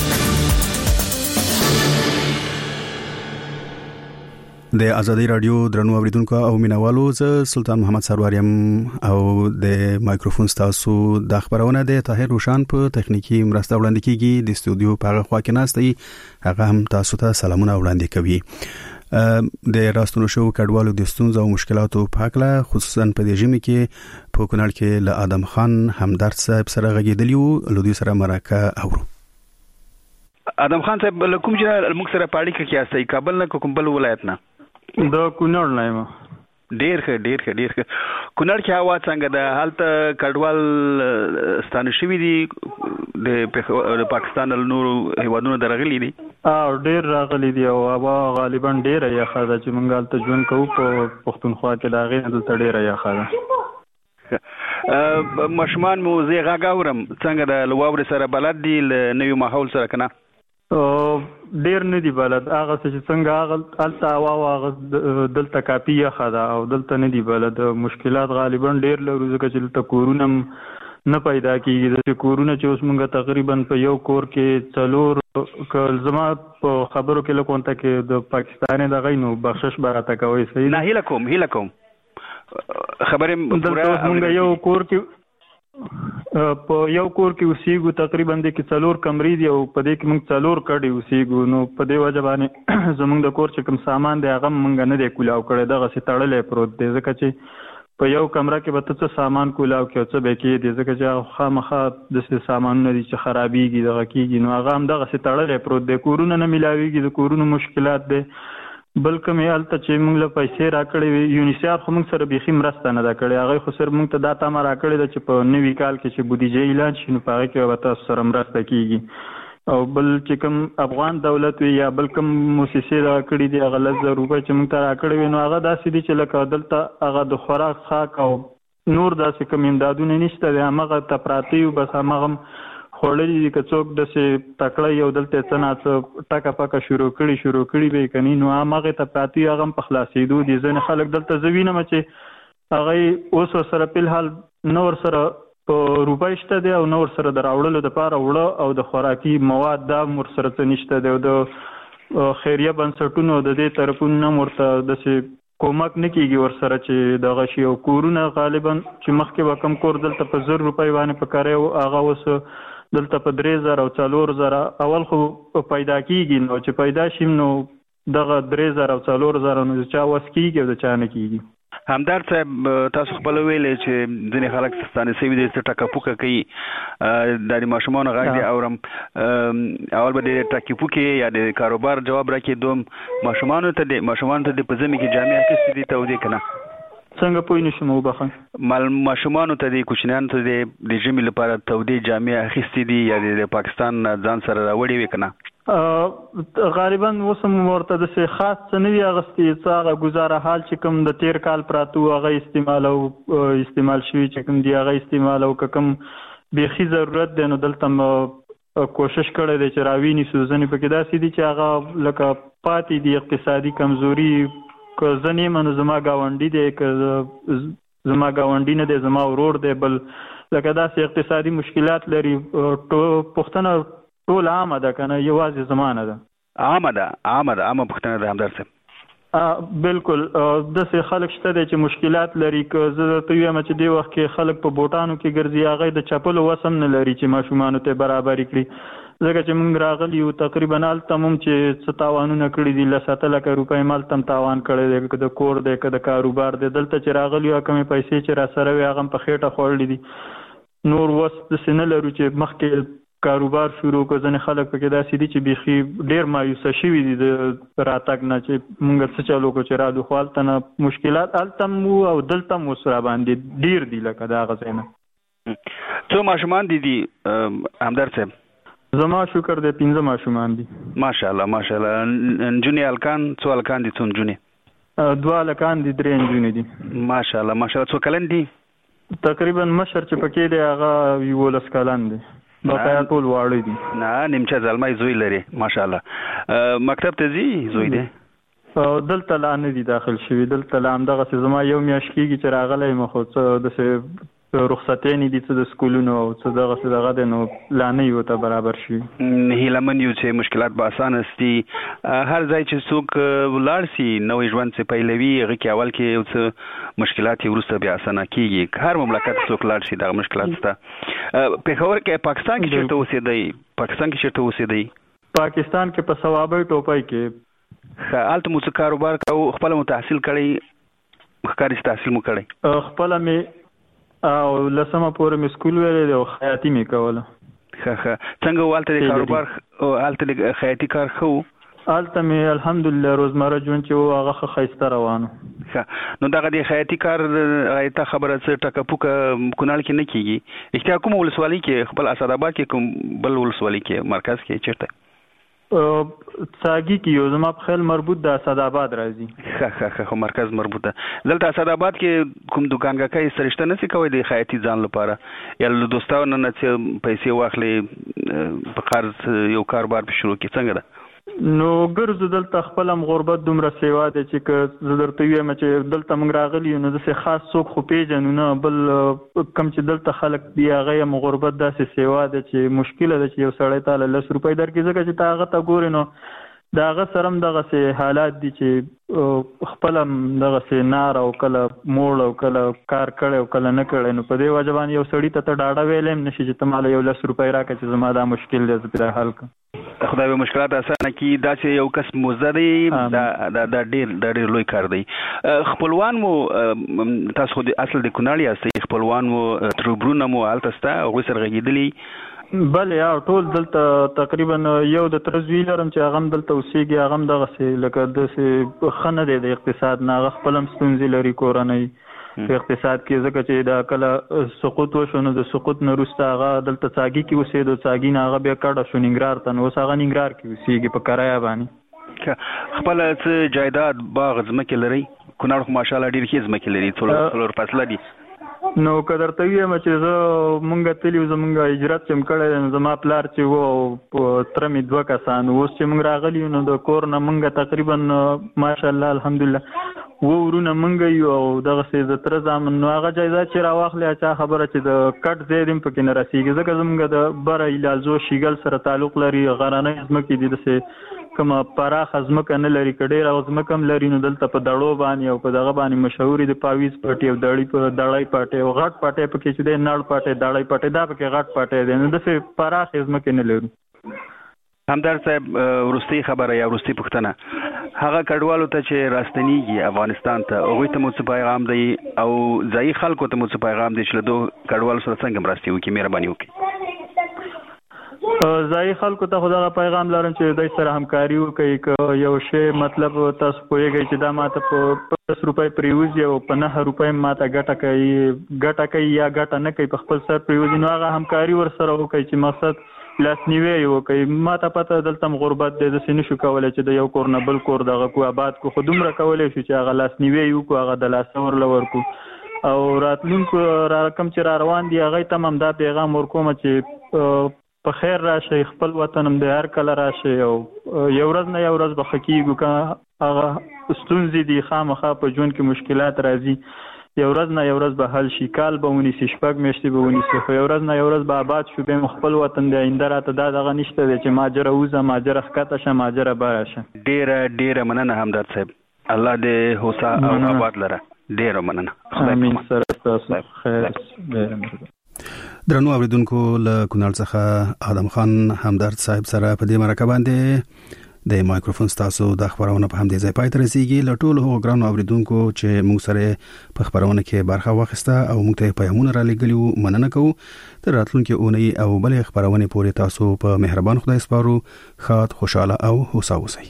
د ازادي رادیو درنو اوریدونکو او مینوالو زه سلطان محمد سروریم او د مایکروفون تاسو د خبرونه د طاهر روشان په تخنیکی مرسته وړاندې کیږي. د استودیو په خوا کې ناستي هغه هم تاسو ته سلامونه وړاندې کوي. د راستونو شو کډوالو د ستونزو او مشکلاتو په اړه خصوصا په دې ژمي کې په کونړ کې له ادم خان همدرد صاحب سره غږیدلیو. لودي سره مرکه اورو. ادم خان صاحب کوم چې موږ سره پاړی کې کیاسي کابل نه کوم بل ولایت نه د کونړ نه یم. ډیر ښه ډیر ښه ډیر ښه. کونړ کې هوا څنګه ده؟ هلته کډوال ستانه شوي دي د پاکستان له نورو هیوادونو درغلي دي؟ او ډیر راغلي دي او هوا غالبا ډیره یخه ده چې موږ هلته ژوند کوو په پښتونخوا کې. د هغې نه دلته ډیره یخه ده. ماشومان مو زه غږ اورم څنګه د له واورې سره بلد دي له نوي ماحول سره که نه؟ ډیر نه دی بلد. هغه چې څنګه هغه هلته هوا هغه دلته کافي یخه ده او دلته نه دی بلد. مشکلات غالبا ډیر لرو ځکه چې دلته کورونه نه پیدا کېږي. داسې کورونه چې اوس موږ تقریبا په یو کور کې څلور که زما په خبرو کې لکه ونته کې د پاکستان دغه نو بخشش به راته کوئ. صحیح نه هیله کوم هیله کوم خبرې دلته اوس موږ یو کور کې په یو کور کې اوسېږو تقریبا د کې څلور کمرې دي او په دې کې موږ څلور کډې اوسېږو. نو په دې وجه باندې زموږ د کور چې کوم سامان دی هغه موږ نه دی کولاو کړی. دغسې تړلی پروت دی ځکه چې په یو کمره کې به ته څه سامان کولاو کړې او څه به کېدې ځکه چې هغه خامخا داسې سامانونه دي چې خرابېږي دغه کېږي. نو هغه هم دغسې تړلی پروت دی. کورونه نه میلاوېږي. د کورونو مشکلات دی. بل کوم هلته چې موږ له پیسې راکړې وي یونیسیف خو موږ سره بیخي مرسته نه ده کړې. هغوی خو صرف موږ ته دا تمه راکړې ده چې په نوي کال کې چې بودیجه اعلان شي نو په هغې کې به تاسو سره مرسته کېږي. او بل چې کوم افغان دولت وي یا بل کوم موسسې دغه کړي دي هغه لس زره روپۍ چې موږ ته راکړې وي نو هغه داسې دي چې لکه دلته هغه د خوراک خاک او نور داسې کوم امدادونه نشته دی. همغه ته پراته یو بس همغه خوړلي دي. که څوک داسې تکړه یو دلته څه نه څه ټکه پکه شروع کړي شروع کړي به یې که نه نو همغې ته پراته وي هغه هم په خلاصېدو دي. ځینې خلک دلته زه وینم چې هغوی اوس ورسره فلحال نه ورسره په روپۍ شته دی او نه ورسره د راوړلو دپاره وړه او د خوراکي مواد دا هم ورسره څه نشته دی او د خیریه بنسټونو د دې طرفونو نه هم ورته داسې کومک نه کېږي ورسره چې دغه شي. او کورونه غالبا چې مخکې به کم کور دلته په زر روپۍ باندې په کاری و هغه اوس دلته په درې زره او څلور زره اول خو پیدا کېږي. نو چې پیدا شي نو دغه درې زره او څلور زره نو د چا وس کېږي او د چا نه کېږي. همدرد صاحب تاسو خپل ویلې چې ځینې خلک ستانه سوي دي چې ټکه پوکه کوي. د ماشومانو غږ دی اورم اول به د ټکي پوکې یا د کاروبار جواب راکړي. دوم ماشومانو ته د ماشومانو ته د په ژمي کې جامې اخیستې دي تودې که نه؟ څنګه پوه نشم وبخښه. مال ماشومانو ته د کوچنیانو ته د ژمي لپاره تودې جامې اخیستې دي یا د پاکستان ځان سره راوړې وي که نه؟ غالبا اوس هم ورته داسې خاص څه نه وي اخیستې. څه هغه ګزاره حال چې کوم د تېر کال پراته وو هغه استعمال او استعمال شوي چې کوم دي هغه استعمال او که کوم بیخي ضرورت دی نو دلته م کوشش کړی دی چې راوینیسو. ځینې پکې داسې دي چې هغه لکه پاتې دي اقتصادي کمزوري. که زه نه یم نو زما ګاونډي دی که زما ګاونډي نه دی زما ورور دی بل لکه داسې اقتصادي مشکلات لري پښتنه ټول عامه ده کنه یوازې زمانه ده عامه ده عامه ده عامه پښتنه ده همدار صاحب بالکل داسې خلک شته دي چې مشکلات لري که زه درته وایم چې دې وخت کې خلک په بوټانو کې ګرځي هغه د چپلو وس هم نه لري چې ماشومانو ته برابرې کړي ځکه چې موږ راغلي یو تقریبا هلته هم چې څه تاوانونه کړي دي لس اته لکه روپۍ هم هلته هم تاوان کړی دی که د کور دی که د کاروبار دی دلته چې راغلي یو کمې پیسې چې راسره وي هغه هم په خېټه خوړلي دي نور وس داسې نه لرو چې مخکې کاروبار شروع کو ځنې خلک پکې داسې دي چې بیخي ډېر مایوسه شوي دي د راتګ نه چې موږ څه چلو کو چې رالو خو هلته نه مشکلات هلته هم وو او دلته هم اوس راباندې ډېر دي لکه د هغه ځای نه څو ماشومان دي دي همدرد صاحب زما شکر دی پنځه ماشومان دي ماشاءالله ماشاءالله نجونې هلکان څو هلکان دي څو نجونې دوه هلکان دي درې نجونې دي ماشاءالله ماشاءالله څو کلن دي تقریبا مشر چې پکې دی هغه یولس کلن دی بقایا ټول واړه دي نه نیمچه زلمی زوی لري ماشاءالله مکتب ته ځي زوی دی دلته لا نه دي داخل شوي دلته لا همدغسې زما یو میاشت کېږي چې راغلی یم خو څه داسې رخصتېنې دي څه د سکولونو او څه دغسې دغه دی نو لا نه یو ته برابر شوي هیله من یو چې مشکلات به اسانه سي هر ځای چې څوک ولاړ سي نوی ژوند چې پیلوي هغه کې اول کې یو څه مشکلات یې وروسته بیا اسانه کېږي هر مملکت څوک لاړ شي دغه مشکلات شته پېښور کې پاکستان کې چېرته اوسېدی پاکستان کې چېرته اوسېدی پاکستان کې په صوابۍ ټوپۍ کې ښه هلته مو څه کاروبار کوو خپله مو تحصیل کړی ښکاري چې تحصیل مو کړی خپله مې او لسمه پورې مې سکول ویلی دی او خیاطي مې کوله ښه ښه څنګه و هلته د کاروبار هلته د خیاطي کار ښه و هلته مې الحمدلله روزمره ژوند چې و هغه ښه ښایسته روان و ښه نو دغه د خیاطي کار غایطه خبره څه ټکه پوکه کونړ کې نه کېږي اختیار کومه ولسوالۍ کې خپل اسداباد کې کوم بل ولسوالۍ کې مرکز کې چېرته څاګي کې یو زما په خیال مربوط د اسداباد راځي ښه ښه ښه خو مرکز مربوط ده دلته اسداباد کې کوم دوکانګاکۍ سره شته نه شي کوی د خیاطي ځان لپاره یا له دوستانو نه څه پیسې واخلې په قرض یو کاروبار پې شروع کړي څنګه ده نو ګرځو دلته خپل هم غربت دومره سیوا دی چې که زه درته ووایم چې دلته موږ راغلي یو نو داسې خاص څوک خو پېژنو نه بل کوم چې دلته خلک دي هغه هم غربت داسې سیوا دی چې مشکله ده چې یو سړی تا له لس روپۍ درکړي ځکه چې ته هغه ته ګورې نو د هغه سره هم دغسې حالات دي چې خپله هم دغسې نار او کله موړ او کله کار کړی او کله نه کړی نو په دې وجه باندې یو سړي ته ته ډاډه ویلی هم نه شي چې ته ماله یو لس روپۍ راکړه چې زما دا مشکل دی زه پرې حل کړم خدای به مشکلات اسانه کړي دا چې یو کس مزده دی دا دا ډېر دا ډېر لوی کار دی خپلوان مو تاسو خو اصل د کونړ یاستئ خپلوان مو تربرونه مو هلته شته هغوی سره غږېدلي بله یا ټول دلته تقریبا یو د تره زوی لرم چې هغه هم دلته اوسېږي هغه هم دغسې لکه داسې ښه نه دی د اقتصاد نه هغه خپله هم ستونزې لري کورنۍ په اقتصاد کې ځکه چې دا کله سقوط وشو نو د سقوط نه وروسته هغه دلته څاګي کې اوسېدو څاګي نه هغه بیا کډه شو ننګرهار ته نو اوس هغه ننګرهار کې اوسېږي په کرایه باندې خپله څه جایداد باغ ځمکې لرئ کونړ خو ماشاءالله ډېر ښې ځمکې لري څلور فصله دي نو که درته ووایم چې زه مونږ تلي وو زمونږ هجرت چې م کړی دی نو زما پلار چې و او تره مې دوه کسان اوس چې مونږ راغلي یو نو د کور نه مونږ تقریبا ماشاءالله الحمدلله و ورونه مونږ یو او دغسې د تره زامن نو هغه جایداد چې راواخلې چا خبره چې د کټ ځای دې هم پکې نه رسېږي ځکه زمونږ د بره ایلالزو شیګل سره تعلق لري غرنۍ ځمکې دي داسې کومه پراخه ځمکه نه لري که ډېره ځمکه هم لري نو دلته په دړو باندې او په دغه باندې مشهورې د پاویز پټي او دړي په دړی پټی او غټ پټی پکې چې دی نړ پټی دړی پټی دا پکې غټ پټی دی نو داسې پراخې ځمکې نه لرو همدرد صاحب وروستۍ خبره یا وروستۍ پوښتنه هغه کډوالو ته چې راستنیږي افغانستان ته هغوی ته مو څه پیغام دی او ځایي خلکو ته مو څه پیغام دی چې له دو کډوالو سره څنګه مرستې وکړي مهرباني وکړي ځایي خلکو ته خو دغه پیغام لرم چې دوی سره همکاري وکړي که یو شی مطلب تاسو پوهېږئ چې دا ماته په پنځه روپۍ پرېوځي او په نهه روپۍ ماته ګټه کوي ګټه کوي یا ګټه نه کوي په خپل سر پرېوځي نو هغه همکاري ورسره وکړي چې مقصد لاسنیوی یې وکړي ماته پته دلته هم غربت دی داسې نه شو کولی چې د یو کور نه بل کور دغه کو آباد کو خو دومره کولی شو چې هغه لاسنیوی یې وکړو هغه د لاسه ورله ورکړو او راتلونکو را کوم چې را روان دي هغوی ته هم همدا پیغام ورکوم چې په خیر راشئ خپل وطن هم دی هر کله راشئ او یو ورځ نه یو ورځ به ښه کېږو که هغه ستونزې دي خامخا په ژوند کې مشکلات راځي یو ورځ نه یو ورځ به حل شي، کال به ونیسي، شپږ میاشتې به ونیسي، خو یو ورځ نه یو ورځ به آباد شو، بیا خپل وطن دی آینده راته دا دغه نشته دی چې ماجره وځه ماجره ښکته شه ماجره بره شه. ډېره ډېره مننه همدرد صاحب، الله دې هوسا او آباد لره. ډېره مننه. امین. سره تاسو خیر. ډېر درنو اوریدونکو، له کونړ څخه آدم خان همدرد صاحب سره په دې مرکه باندې د مایکروفون تاسو د خبرونه په همدې ځای پای ته رسیدي. له ټولو هغو ګرانو اوریدونکو چې موږ سره په خبرونه کې برخه واخیسته او موږ ته پیغامونه را لېږلي، مننه کوو. تر راتلونکي اونۍ او بلې خبرونه پورې تاسو په مهربان خدای سپارو. ښاد، خوشاله او هوسا اوسئ.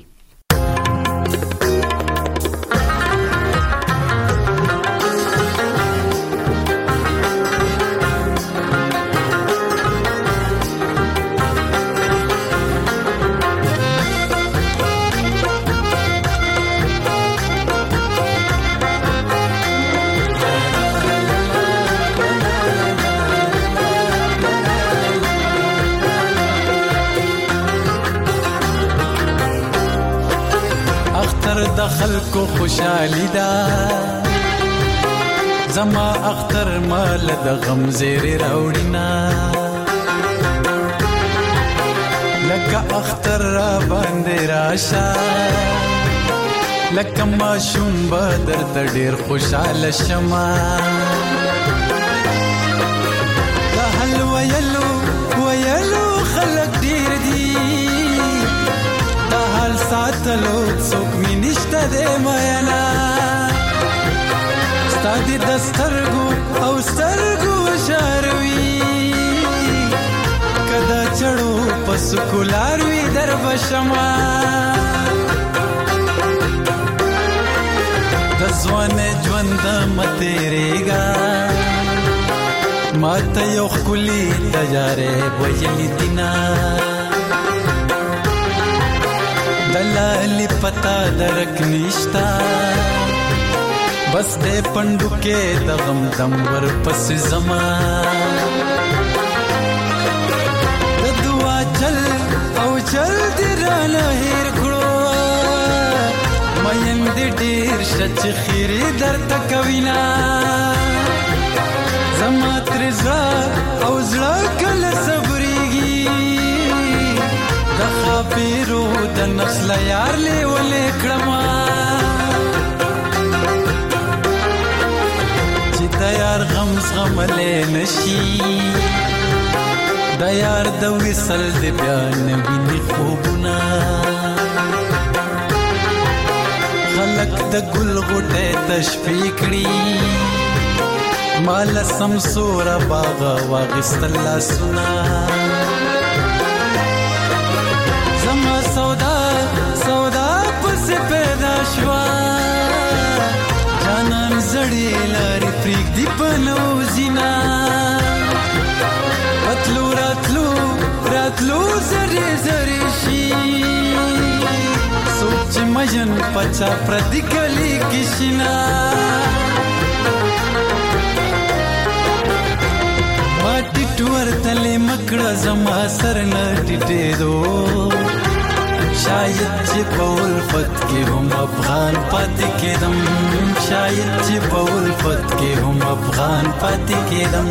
د خلکو خوشحالي دا زما اختر مال د غم زیر راوړینا، لکه اختر را باندې راشه، لکه ماشوم به درته ډېر خوشحاله شمه. د حل ویلو ویلو خلک ډېر دي، د حال ساتلو څوک مې نشته دی مینا. ستا دې د سترګو او سترګو شاروي، که د چړو په سکولار وي در به شمه. د ځوانۍ ژوند مه تېرېږه، ما ته یو ښکلي تجارب ویلي دینه. دلالی پتا درک نشتا، بس دے پندو کے دغم دم ور پس زمان. د دعا چل او چل دی رانا هیر کړو، مین دی ډیر شچ خیری در تکوینا. زما تر زړه او زړه کله صبرېږي، د خاپیرو د نفس لیار لیولې کړما. چې د یار غم زغملی نشي، د یار د وصل د بیا نه ویني خوبونه. خلک د ګل غوټۍ تشفي کړي، مال سمسوره باغه واغېستل لاسونه. زما سودا سودا پس پیدا شوا، جانان زړې لارې پرېږدي په نوزینا. راتلو راتلو راتلو زرې زرې شي، څوک چې مجن پچا پردي کلي کې شینا. ما ټیټ ورتلې مکړه زما سر نه ټیټېدو، شاید چې په الفت کې هم افغان پاتې کېدم، شاید چې په الفت کې هم افغان پاتې کېدم.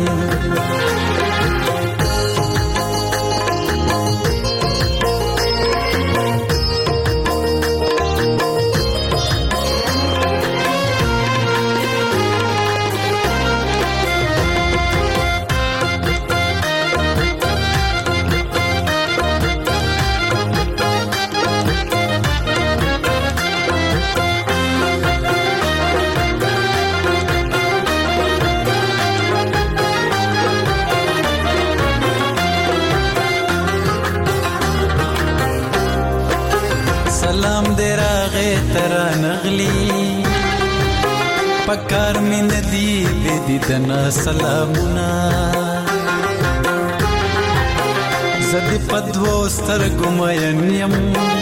سلام دې راغې تر نغلی، پکار مې ندی دې دیدنا سلامونه. زدې پدوو سترګو مین یم،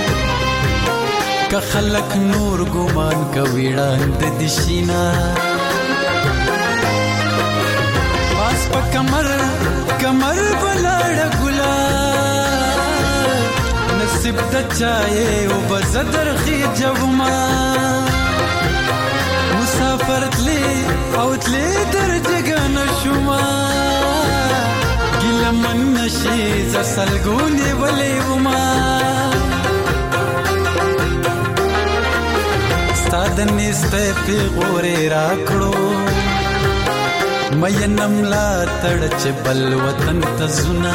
که خلک نور ګمان کوي ړاند دي شینا. پاس په کمر کمر بلاړه ګلا، نصیب د چایې او بزدر خې جوما. مسافر تلی او تلې درجګ نشوما ګل من نشي ز سلګونې ولې وما ستاد نسته په غورې راکړو مې نملا تړچ بل وطن ته زنا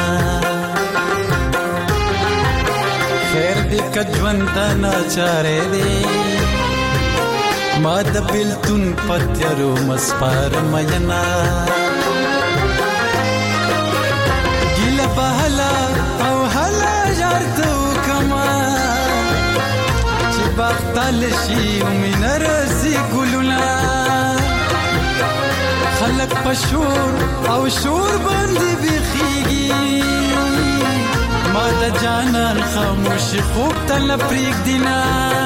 خیر دې کجوند ناچارې دې ما د بلتون پتیرو مسپار مینا ګل بهلا او هلا جارتو کما چې بختل شي ومنر سي ګلونا خلق پشور او شور باندې بخيږي ما د جانان خاموش خوب تل پریک دینا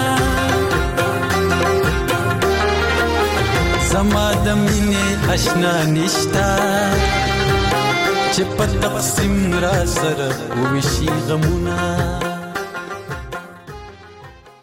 زما د مینې آشنا نشتا چې په تقسیم را سره وشي غمونه